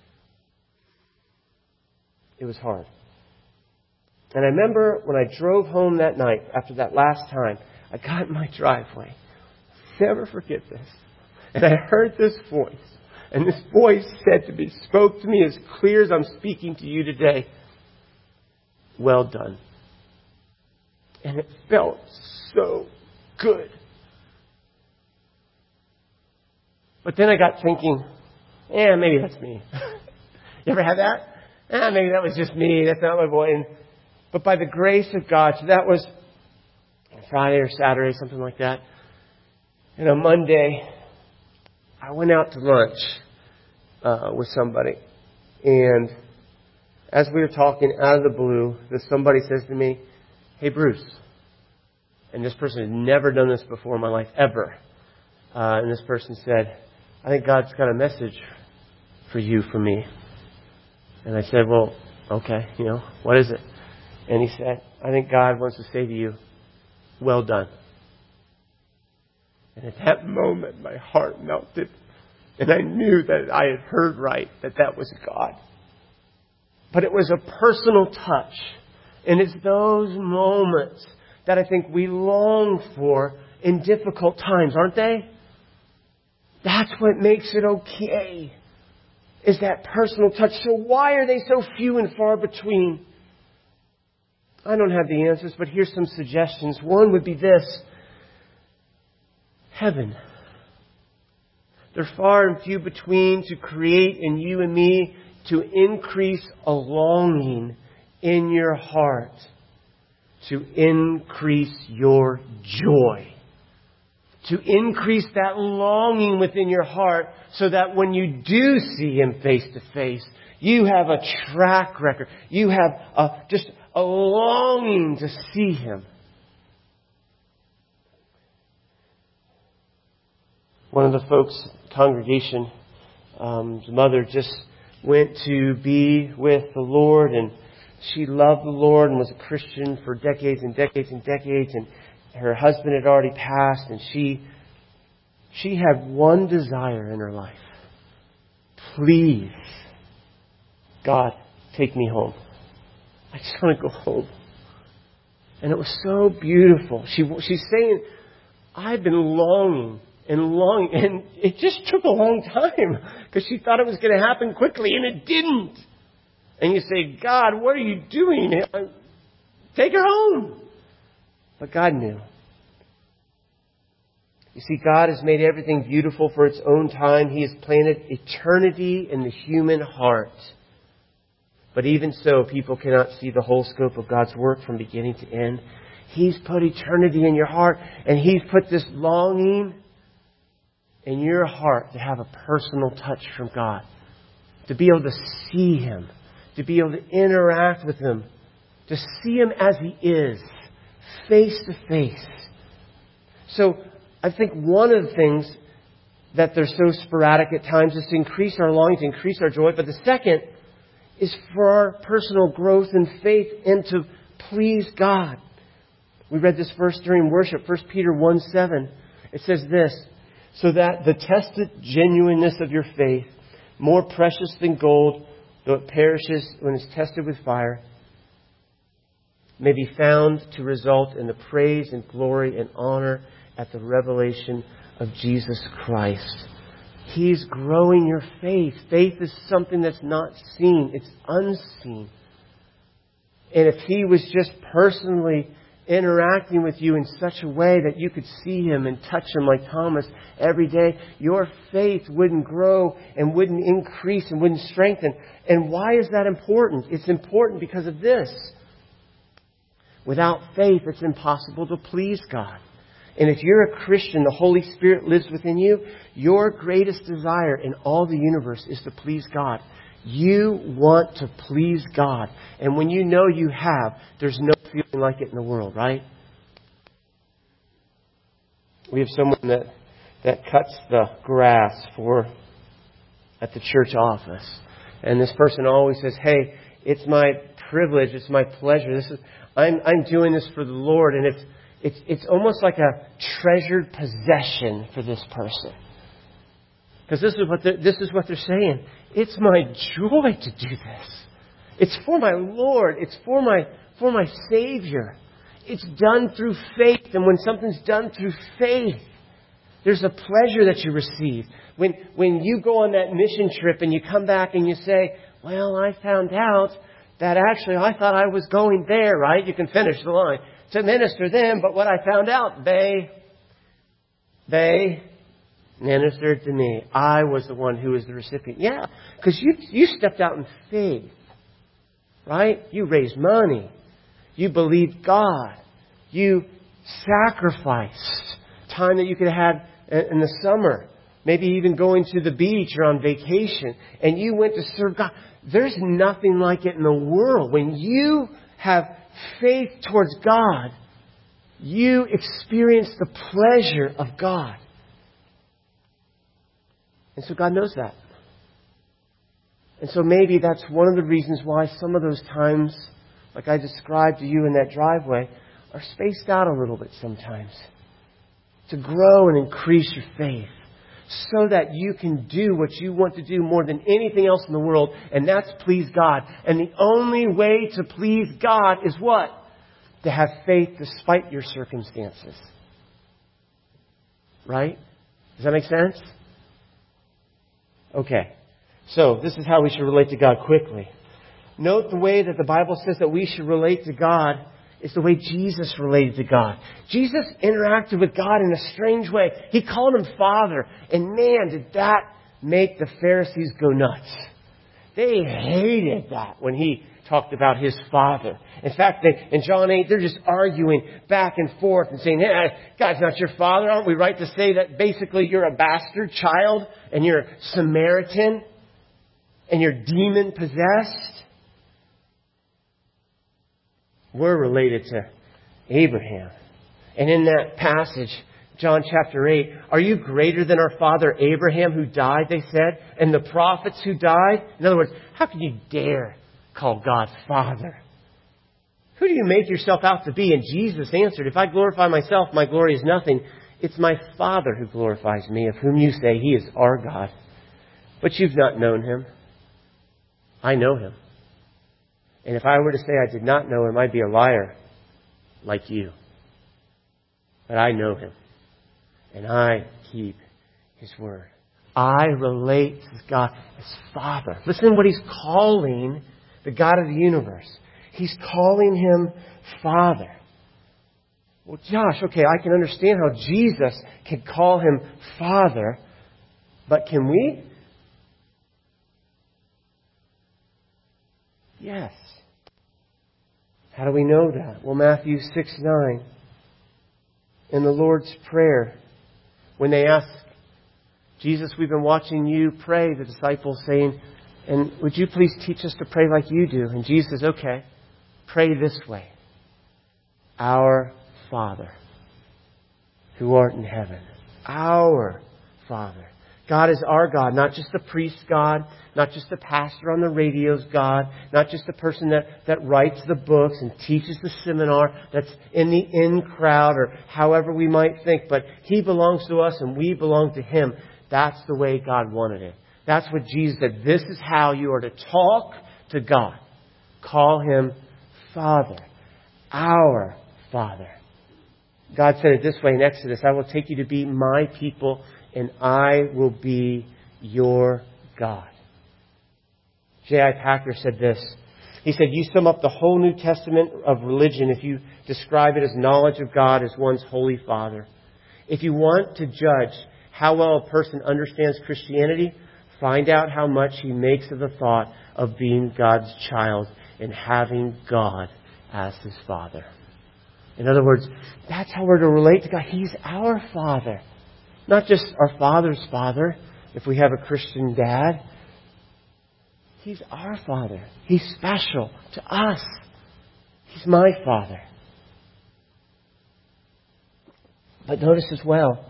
it was hard. And I remember when I drove home that night, after that last time, I got in my driveway. Never forget this. And I heard this voice. And this voice said to me, spoke to me as clear as I'm speaking to you today. Well done. And it felt so good. But then I got thinking, maybe that's me. You ever had that? Maybe that was just me. That's not my voice. But by the grace of God, so that was Friday or Saturday, something like that. And on Monday, I went out to lunch with somebody. And as we were talking out of the blue, somebody says to me, "Hey, Bruce." And this person had never done this before in my life, ever. And this person said, "I think God's got a message for you, for me." And I said, "Well, okay, what is it?" And he said, "I think God wants to say to you, well done." And at that moment, my heart melted. And I knew that I had heard right, that was God. But it was a personal touch. And it's those moments that I think we long for in difficult times, aren't they? That's what makes it okay, is that personal touch. So why are they so few and far between? I don't have the answers, but here's some suggestions. One would be this. Heaven. They're far and few between to create in you and me to increase a longing in your heart, to increase your joy, to increase that longing within your heart so that when you do see Him face to face, you have a track record. You have just a longing to see Him. One of the folks' congregation, the mother just went to be with the Lord, and she loved the Lord and was a Christian for decades and decades and decades, and her husband had already passed, and she had one desire in her life. Please, God, take me home. I just want to go home. And it was so beautiful. She's saying, I've been longing and longing. And it just took a long time because she thought it was going to happen quickly, and it didn't. And you say, God, what are you doing? Take her home. But God knew. You see, God has made everything beautiful for its own time. He has planted eternity in the human heart. But even so, people cannot see the whole scope of God's work from beginning to end. He's put eternity in your heart, and He's put this longing in your heart to have a personal touch from God, to be able to see Him, to be able to interact with Him, to see Him as He is, face to face. So I think one of the things that they're so sporadic at times is to increase our longing, to increase our joy. But the second is for our personal growth in faith and to please God. We read this verse during worship, 1 Peter 1:7. It says this, so that the tested genuineness of your faith, more precious than gold, though it perishes when it's tested with fire, may be found to result in the praise and glory and honor at the revelation of Jesus Christ. He's growing your faith. Faith is something that's not seen. It's unseen. And if He was just personally interacting with you in such a way that you could see Him and touch Him like Thomas every day, your faith wouldn't grow and wouldn't increase and wouldn't strengthen. And why is that important? It's important because of this. Without faith, it's impossible to please God. And if you're a Christian, the Holy Spirit lives within you, your greatest desire in all the universe is to please God. You want to please God. And when you know you have, there's no feeling like it in the world, right? We have someone that cuts the grass at the church office. And this person always says, hey, it's my privilege, it's my pleasure. I'm doing this for the Lord, and it's almost like a treasured possession for this person. Because this is what they're saying. It's my joy to do this. It's for my Lord. It's for my Savior. It's done through faith. And when something's done through faith, there's a pleasure that you receive. When you go on that mission trip and you come back and you say, well, I found out that actually I thought I was going there, right? You can finish the line. To minister them, but what I found out, they ministered to me. I was the one who was the recipient. Yeah, because you stepped out in faith, right? You raised money. You believed God. You sacrificed time that you could have had in the summer. Maybe even going to the beach or on vacation. And you went to serve God. There's nothing like it in the world. When you have faith towards God, you experience the pleasure of God. And so God knows that. And so maybe that's one of the reasons why some of those times, like I described to you in that driveway, are spaced out a little bit sometimes. To grow and increase your faith. So that you can do what you want to do more than anything else in the world. And that's please God. And the only way to please God is what? To have faith despite your circumstances. Right? Does that make sense? Okay. So, this is how we should relate to God quickly. Note the way that the Bible says that we should relate to God is the way Jesus related to God. Jesus interacted with God in a strange way. He called Him Father. And man, did that make the Pharisees go nuts. They hated that when He talked about His Father. In fact, in John 8, they're just arguing back and forth and saying, hey, God's not your Father. Aren't we right to say that basically you're a bastard child and you're Samaritan and you're demon-possessed? We're related to Abraham. And in that passage, John chapter 8, are you greater than our father Abraham who died, they said, and the prophets who died? In other words, how can you dare call God Father? Who do you make yourself out to be? And Jesus answered, if I glorify myself, my glory is nothing. It's my Father who glorifies me, of whom you say He is our God. But you've not known Him. I know Him. And if I were to say I did not know Him, I'd be a liar like you. But I know Him. And I keep His word. I relate to God as Father. Listen to what He's calling the God of the universe. He's calling Him Father. Well, Josh, okay, I can understand how Jesus can call Him Father. But can we? Yes. How do we know that? Well, Matthew 6:9, in the Lord's Prayer, when they ask Jesus, we've been watching you pray, the disciples saying, and would you please teach us to pray like you do? And Jesus says, okay, pray this way. Our Father, who art in heaven. Our Father. God is our God, not just the priest's God, not just the pastor on the radio's God, not just the person that writes the books and teaches the seminar that's in the in crowd or however we might think, but He belongs to us and we belong to Him. That's the way God wanted it. That's what Jesus said. This is how you are to talk to God. Call Him Father. Our Father. God said it this way in Exodus, I will take you to be my people and I will be your God. J.I. Packer said this. He said, you sum up the whole New Testament of religion if you describe it as knowledge of God as one's Holy Father. If you want to judge how well a person understands Christianity, find out how much he makes of the thought of being God's child and having God as his Father. In other words, that's how we're to relate to God. He's our Father. Not just our Father's Father, if we have a Christian dad. He's our Father. He's special to us. He's my Father. But notice as well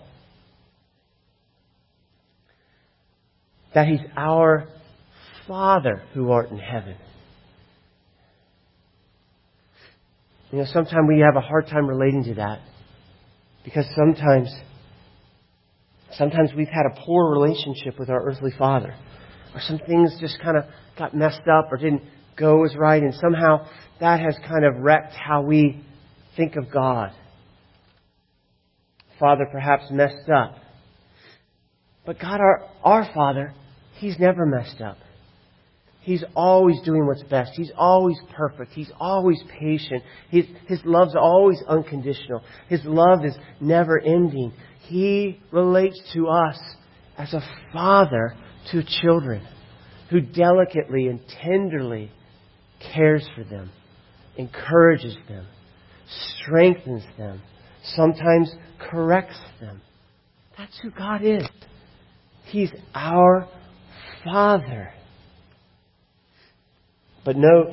that He's our Father who art in heaven. You know, sometimes we have a hard time relating to that because sometimes we've had a poor relationship with our earthly father. Or some things just kind of got messed up or didn't go as right. And somehow that has kind of wrecked how we think of God. Father perhaps messed up. But God, our Father, He's never messed up. He's always doing what's best. He's always perfect. He's always patient. His love's always unconditional. His love is never ending. He relates to us as a father to children who delicately and tenderly cares for them, encourages them, strengthens them, sometimes corrects them. That's who God is. He's our Father. But note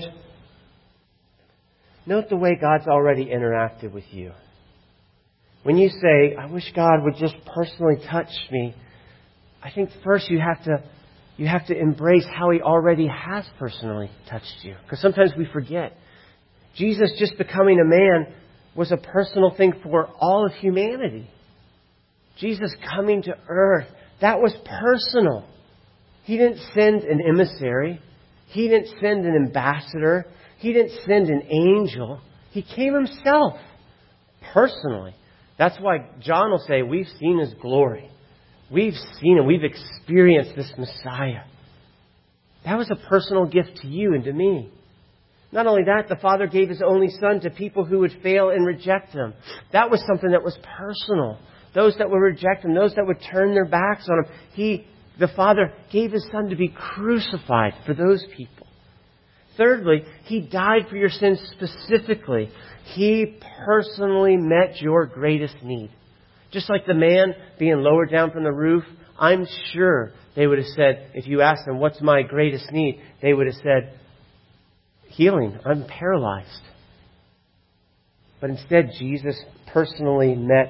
the way God's already interacted with you. When you say, I wish God would just personally touch me, I think first you have to embrace how He already has personally touched you. Because sometimes we forget. Jesus just becoming a man was a personal thing for all of humanity. Jesus coming to earth, that was personal. He didn't send an emissary. He didn't send an ambassador. He didn't send an angel. He came Himself, personally. That's why John will say, we've seen His glory. We've seen Him. We've experienced this Messiah. That was a personal gift to you and to me. Not only that, the Father gave His only Son to people who would fail and reject Him. That was something that was personal. Those that would reject Him, those that would turn their backs on Him, the Father gave His Son to be crucified for those people. Thirdly, He died for your sins specifically. He personally met your greatest need. Just like the man being lowered down from the roof, I'm sure they would have said, if you asked them, what's my greatest need? They would have said, healing. I'm paralyzed. But instead, Jesus personally met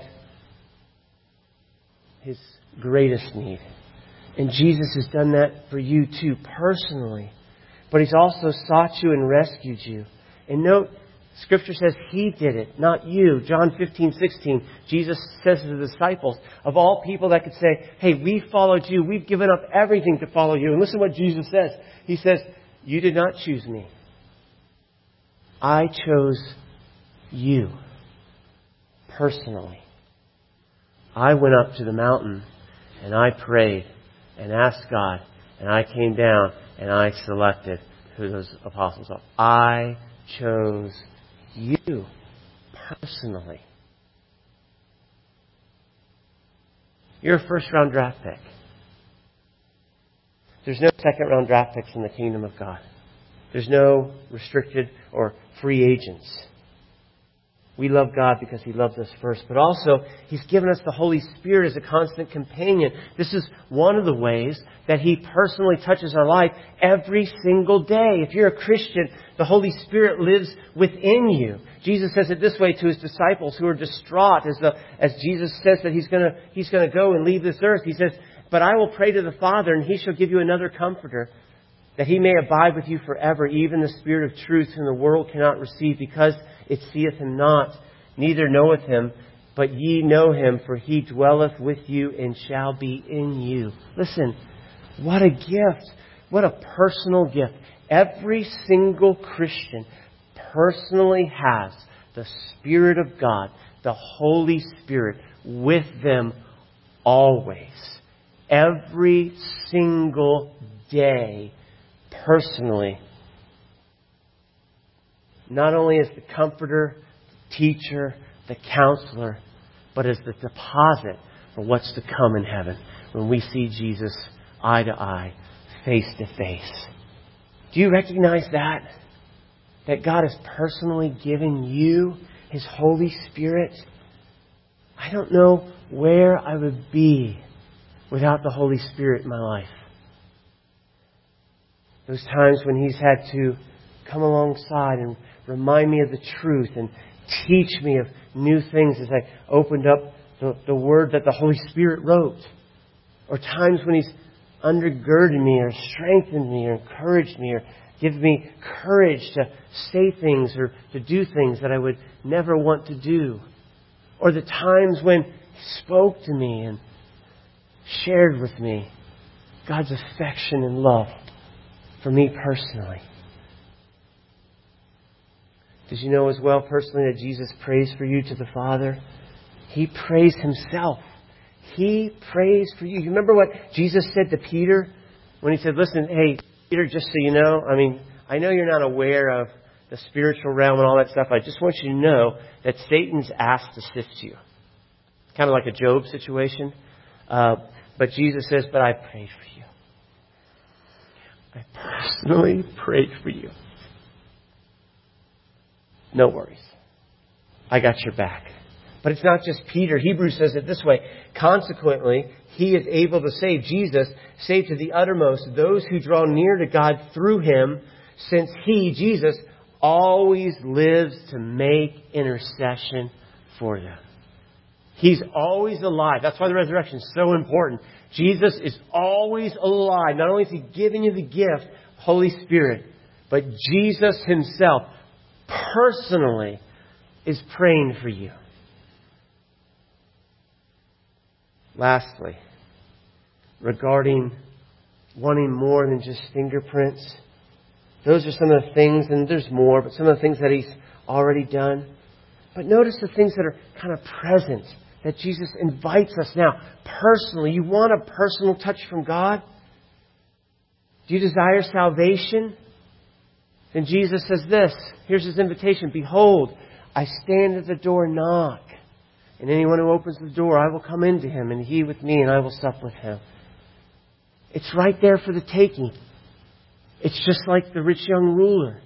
His greatest need. And Jesus has done that for you too, personally. But He's also sought you and rescued you. And note, Scripture says He did it, not you. John 15:16, Jesus says to the disciples, of all people that could say, hey, we followed you, we've given up everything to follow you. And listen to what Jesus says. He says, you did not choose me. I chose you, personally. I went up to the mountain and I prayed and asked God, and I came down and I selected who those apostles are. I chose you personally. You're a first-round draft pick. There's no second-round draft picks in the kingdom of God. There's no restricted or free agents. We love God because He loves us first. But also, He's given us the Holy Spirit as a constant companion. This is one of the ways that He personally touches our life every single day. If you're a Christian, the Holy Spirit lives within you. Jesus says it this way to His disciples who are distraught as Jesus says that He's going to go and leave this earth. He says, but I will pray to the Father, and He shall give you another Comforter, that He may abide with you forever, even the Spirit of truth whom the world cannot receive, because it seeth Him not, neither knoweth Him, but ye know Him, for He dwelleth with you and shall be in you. Listen, what a gift. What a personal gift. Every single Christian personally has the Spirit of God, the Holy Spirit, with them always. every single day personally. Not only as the comforter, the teacher, the counselor, but as the deposit for what's to come in heaven when we see Jesus eye to eye, face to face. Do you recognize that? That God has personally given you His Holy Spirit? I don't know where I would be without the Holy Spirit in my life. Those times when He's had to come alongside and remind me of the truth and teach me of new things as I opened up the Word that the Holy Spirit wrote. Or times when He's undergirded me or strengthened me or encouraged me or given me courage to say things or to do things that I would never want to do. Or the times when He spoke to me and shared with me God's affection and love for me personally. Did you know as well personally that Jesus prays for you to the Father? He prays Himself. He prays for you. You remember what Jesus said to Peter when He said, listen, hey, Peter, just so you know, I know you're not aware of the spiritual realm and all that stuff. I just want you to know that Satan's asked to sift you. Kind of like a Job situation. But Jesus says, but I prayed for you. I personally prayed for you. No worries. I got your back. But it's not just Peter. Hebrews says it this way. Consequently, He is able to save, Jesus, save to the uttermost those who draw near to God through Him, since He, Jesus, always lives to make intercession for them. He's always alive. That's why the resurrection is so important. Jesus is always alive. Not only is He giving you the gift, Holy Spirit, but Jesus Himself personally is praying for you. Lastly, regarding wanting more than just fingerprints, those are some of the things, and there's more, but some of the things that He's already done. But notice the things that are kind of present, that Jesus invites us now. Personally, you want a personal touch from God? Do you desire salvation? Then Jesus says this. Here's His invitation. Behold, I stand at the door and knock. And anyone who opens the door, I will come into him, and he with me, and I will sup with him. It's right there for the taking. It's just like the rich young ruler.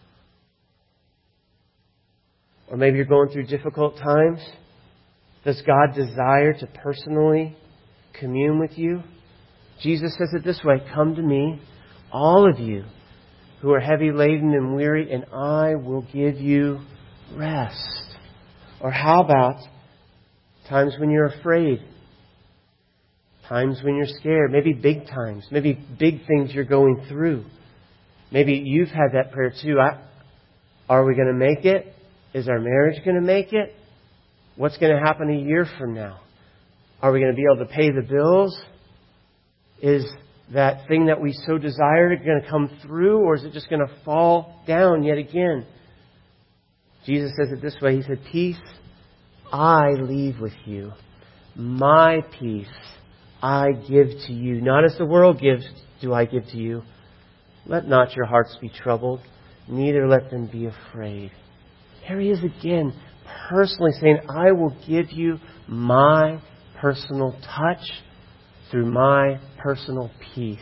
Or maybe you're going through difficult times. Does God desire to personally commune with you? Jesus says it this way, come to me, all of you who are heavy laden and weary, and I will give you rest. Or how about times when you're afraid? Times when you're scared. Maybe big times. Maybe big things you're going through. Maybe you've had that prayer too. Are we going to make it? Is our marriage going to make it? What's going to happen a year from now? Are we going to be able to pay the bills? Is that thing that we so desired going to come through, or is it just going to fall down yet again? Jesus says it this way. He said, peace I leave with you. My peace I give to you. Not as the world gives do I give to you. Let not your hearts be troubled, neither let them be afraid. Here He is again, personally saying, I will give you my personal touch through my personal peace.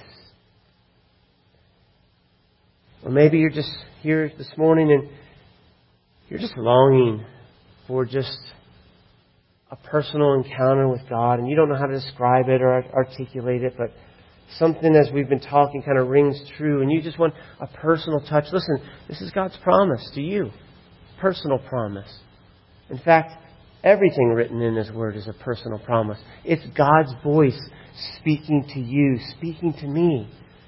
Or maybe you're just here this morning and you're just longing for just a personal encounter with God, and you don't know how to describe it or articulate it, but something as we've been talking kind of rings true, and you just want a personal touch. Listen, this is God's promise to you. Personal promise. In fact, everything written in His Word is a personal promise. It's God's voice speaking to you, speaking to me.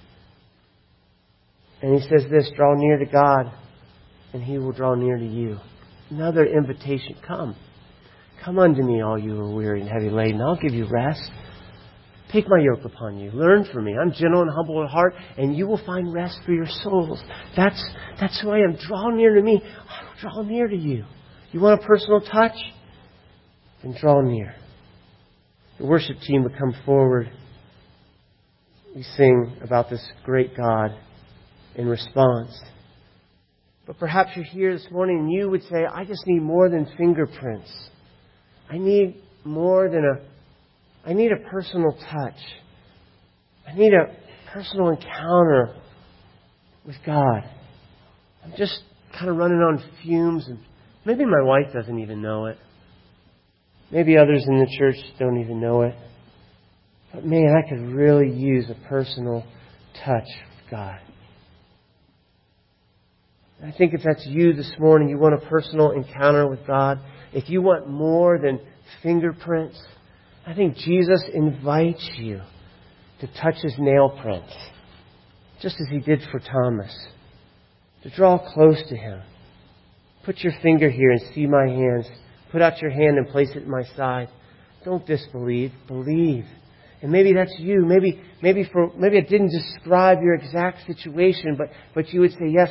And He says this, draw near to God, and He will draw near to you. Another invitation, come. Come unto me, all you who are weary and heavy laden. I'll give you rest. Take my yoke upon you. Learn from me. I'm gentle and humble at heart, and you will find rest for your souls. That's who I am. Draw near to me. I'll draw near to you. You want a personal touch? Then draw near. The worship team would come forward, we sing about this great God in response. But perhaps you're here this morning and you would say, I just need more than fingerprints. I need more than I need a personal touch. I need a personal encounter with God. I'm just kind of running on fumes, and maybe my wife doesn't even know it. Maybe others in the church don't even know it. But man, I could really use a personal touch with God. I think if that's you this morning, you want a personal encounter with God, if you want more than fingerprints, I think Jesus invites you to touch His nail prints, just as He did for Thomas, to draw close to Him. Put your finger here and see my hands. Put out your hand and place it at my side. Don't disbelieve. Believe. And maybe that's you. Maybe I didn't describe your exact situation, but you would say, yes,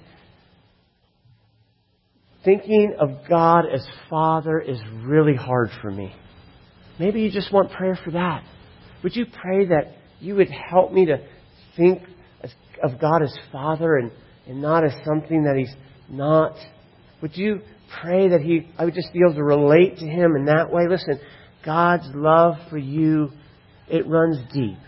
thinking of God as Father is really hard for me. Maybe you just want prayer for that. Would you pray that you would help me to think of God as Father and not as something that He's not? Would you pray that I would just be able to relate to Him in that way? Listen, God's love for you, it runs deep.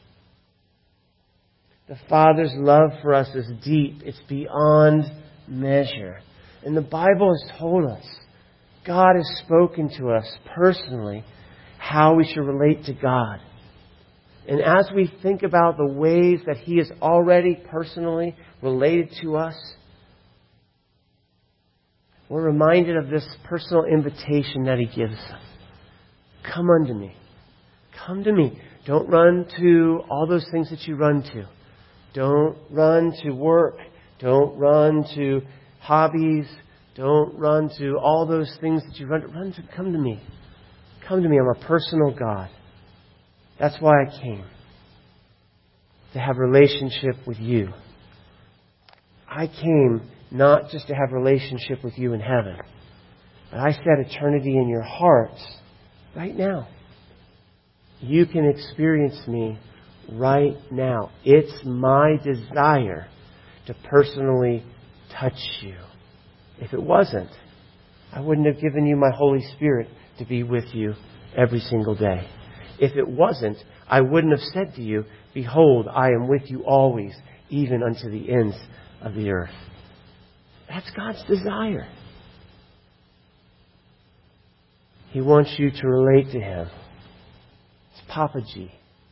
The Father's love for us is deep. It's beyond measure. And the Bible has told us, God has spoken to us personally how we should relate to God. And as we think about the ways that He has already personally related to us, we're reminded of this personal invitation that He gives us. Come unto me. Come to me. Don't run to all those things that you run to. Don't run to work. Don't run to hobbies. Don't run to all those things that you run to. Come to me. Come to me. I'm a personal God. That's why I came. To have relationship with you. I came not just to have relationship with you in heaven, but I set eternity in your hearts right now. You can experience me right now. It's my desire to personally touch you. If it wasn't, I wouldn't have given you my Holy Spirit to be with you every single day. If it wasn't, I wouldn't have said to you, behold, I am with you always, even unto the ends of the earth. That's God's desire. He wants you to relate to Him. It's Papa G.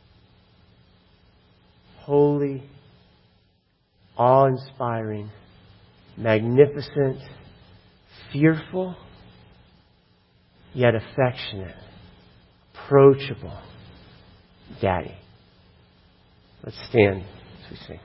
Holy, awe-inspiring, magnificent, fearful, yet affectionate, approachable Daddy. Let's stand as we sing.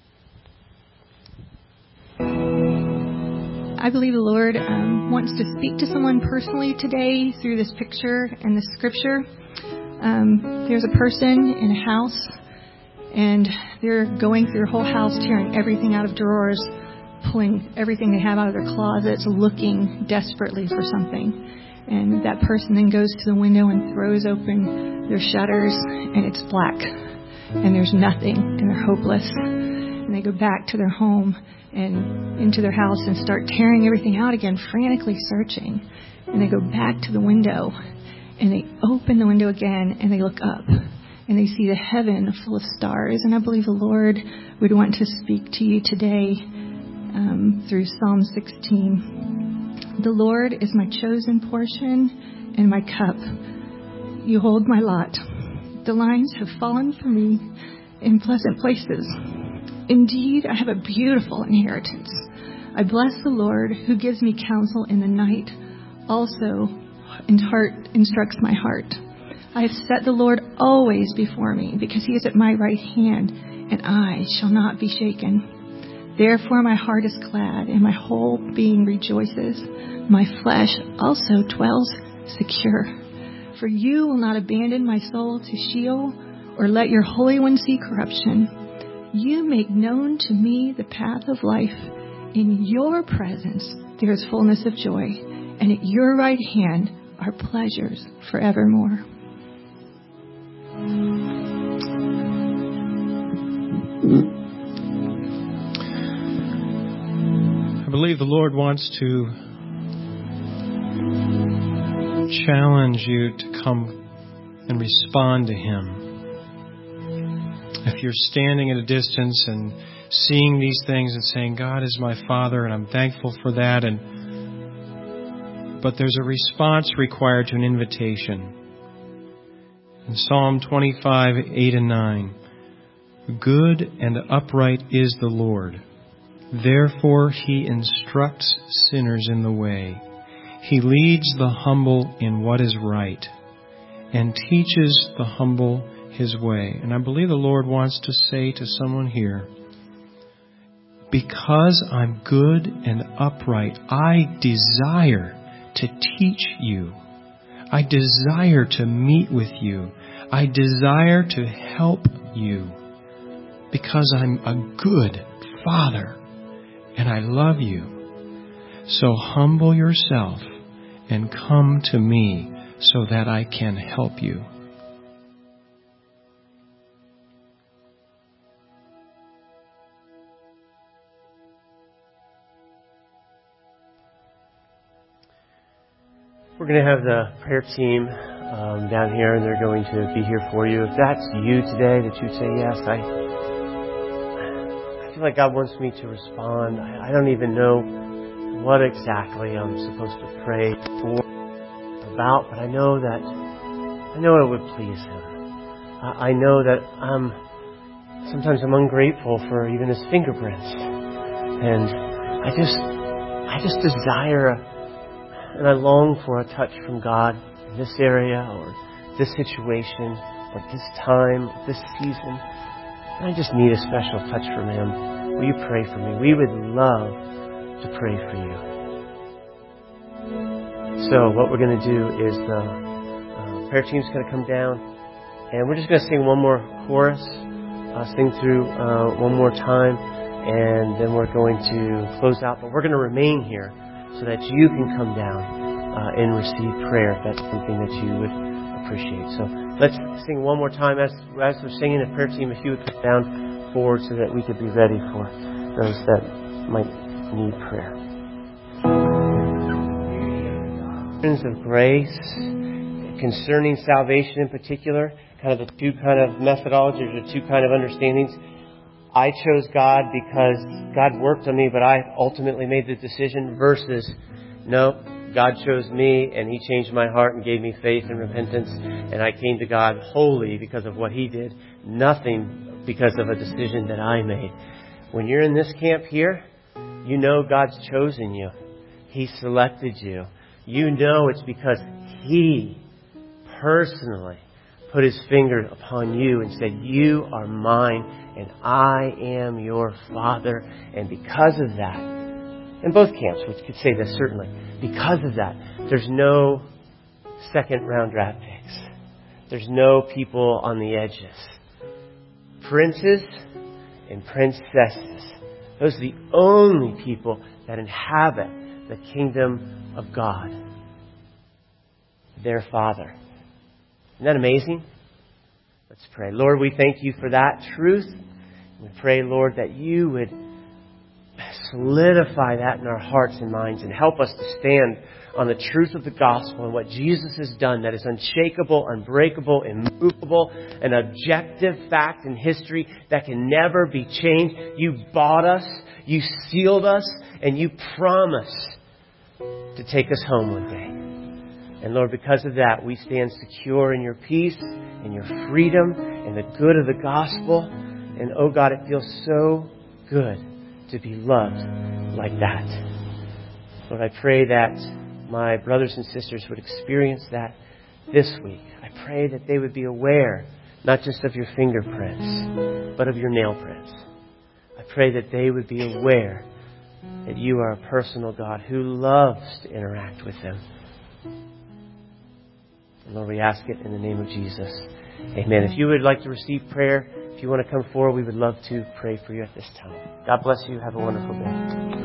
I believe the Lord wants to speak to someone personally today through this picture and this scripture. There's a person in a house, and they're going through their whole house, tearing everything out of drawers, pulling everything they have out of their closets, looking desperately for something. And that person then goes to the window and throws open their shutters, and it's black, and there's nothing, and they're hopeless. And they go back to their home and into their house and start tearing everything out again, frantically searching. And they go back to the window, and they open the window again, and they look up, and they see the heaven full of stars. And I believe the Lord would want to speak to you today through Psalm 16. The Lord is my chosen portion and my cup. You hold my lot. The lines have fallen for me in pleasant places. Indeed, I have a beautiful inheritance. I bless the Lord who gives me counsel in the night. Also, instructs my heart. I have set the Lord always before me, because He is at my right hand, and I shall not be shaken. Therefore my heart is glad, and my whole being rejoices. My flesh also dwells secure. For you will not abandon my soul to Sheol, or let your Holy One see corruption. You make known to me the path of life. In your presence there is fullness of joy, and at your right hand are pleasures forevermore. believe the Lord wants to challenge you to come and respond to Him. If you're standing at a distance and seeing these things and saying, God is my Father and I'm thankful for that, but there's a response required to an invitation. In Psalm 25, 8 and 9, good and upright is the Lord. Therefore He instructs sinners in the way. He leads the humble in what is right and teaches the humble His way. And I believe the Lord wants to say to someone here, because I'm good and upright, I desire to teach you. I desire to meet with you. I desire to help you because I'm a good Father and I love you. So humble yourself and come to me so that I can help you. We're going to have the prayer team down here, and they're going to be here for you. If that's you today, that you say, yes, I feel like God wants me to respond. I don't even know what exactly I'm supposed to pray for, about, but I know it would please Him. I know that sometimes I'm ungrateful for even His fingerprints. And I just desire and I long for a touch from God in this area or this situation or this time, or this season. And I just need a special touch from Him. Will you pray for me? We would love to pray for you. So what we're going to do is the prayer team's going to come down and we're just going to sing one more chorus, sing through one more time, and then we're going to close out. But we're going to remain here so that you can come down and receive prayer if that's something that you would appreciate. So let's sing one more time. As we're singing, the prayer team, if you would come down forward so that we could be ready for those that might need prayer. Of grace concerning salvation in particular, kind of the two kind of methodologies or two kind of understandings. I chose God because God worked on me, but I ultimately made the decision, versus, no, God chose me and He changed my heart and gave me faith and repentance, and I came to God wholly because of what He did, nothing because of a decision that I made. When you're in this camp here, you know God's chosen you. He selected you. You know it's because He personally put His finger upon you and said, you are mine and I am your Father. And because of that, in both camps, we could say this certainly, because of that, there's no second round draft picks. There's no people on the edges. Princes and princesses, those are the only people that inhabit the kingdom of God. Their Father. Isn't that amazing? Let's pray. Lord, we thank You for that truth. We pray, Lord, that You would solidify that in our hearts and minds and help us to stand on the truth of the gospel and what Jesus has done that is unshakable, unbreakable, immovable, an objective fact in history that can never be changed. You bought us, You sealed us, and You promised to take us home one day. And Lord, because of that, we stand secure in Your peace and Your freedom and the good of the gospel. And oh God, it feels so good to be loved like that. Lord, I pray that my brothers and sisters would experience that this week. I pray that they would be aware, not just of Your fingerprints, but of Your nail prints. I pray that they would be aware that You are a personal God who loves to interact with them. And Lord, we ask it in the name of Jesus. Amen. If you would like to receive prayer, if you want to come forward, we would love to pray for you at this time. God bless you. Have a wonderful day.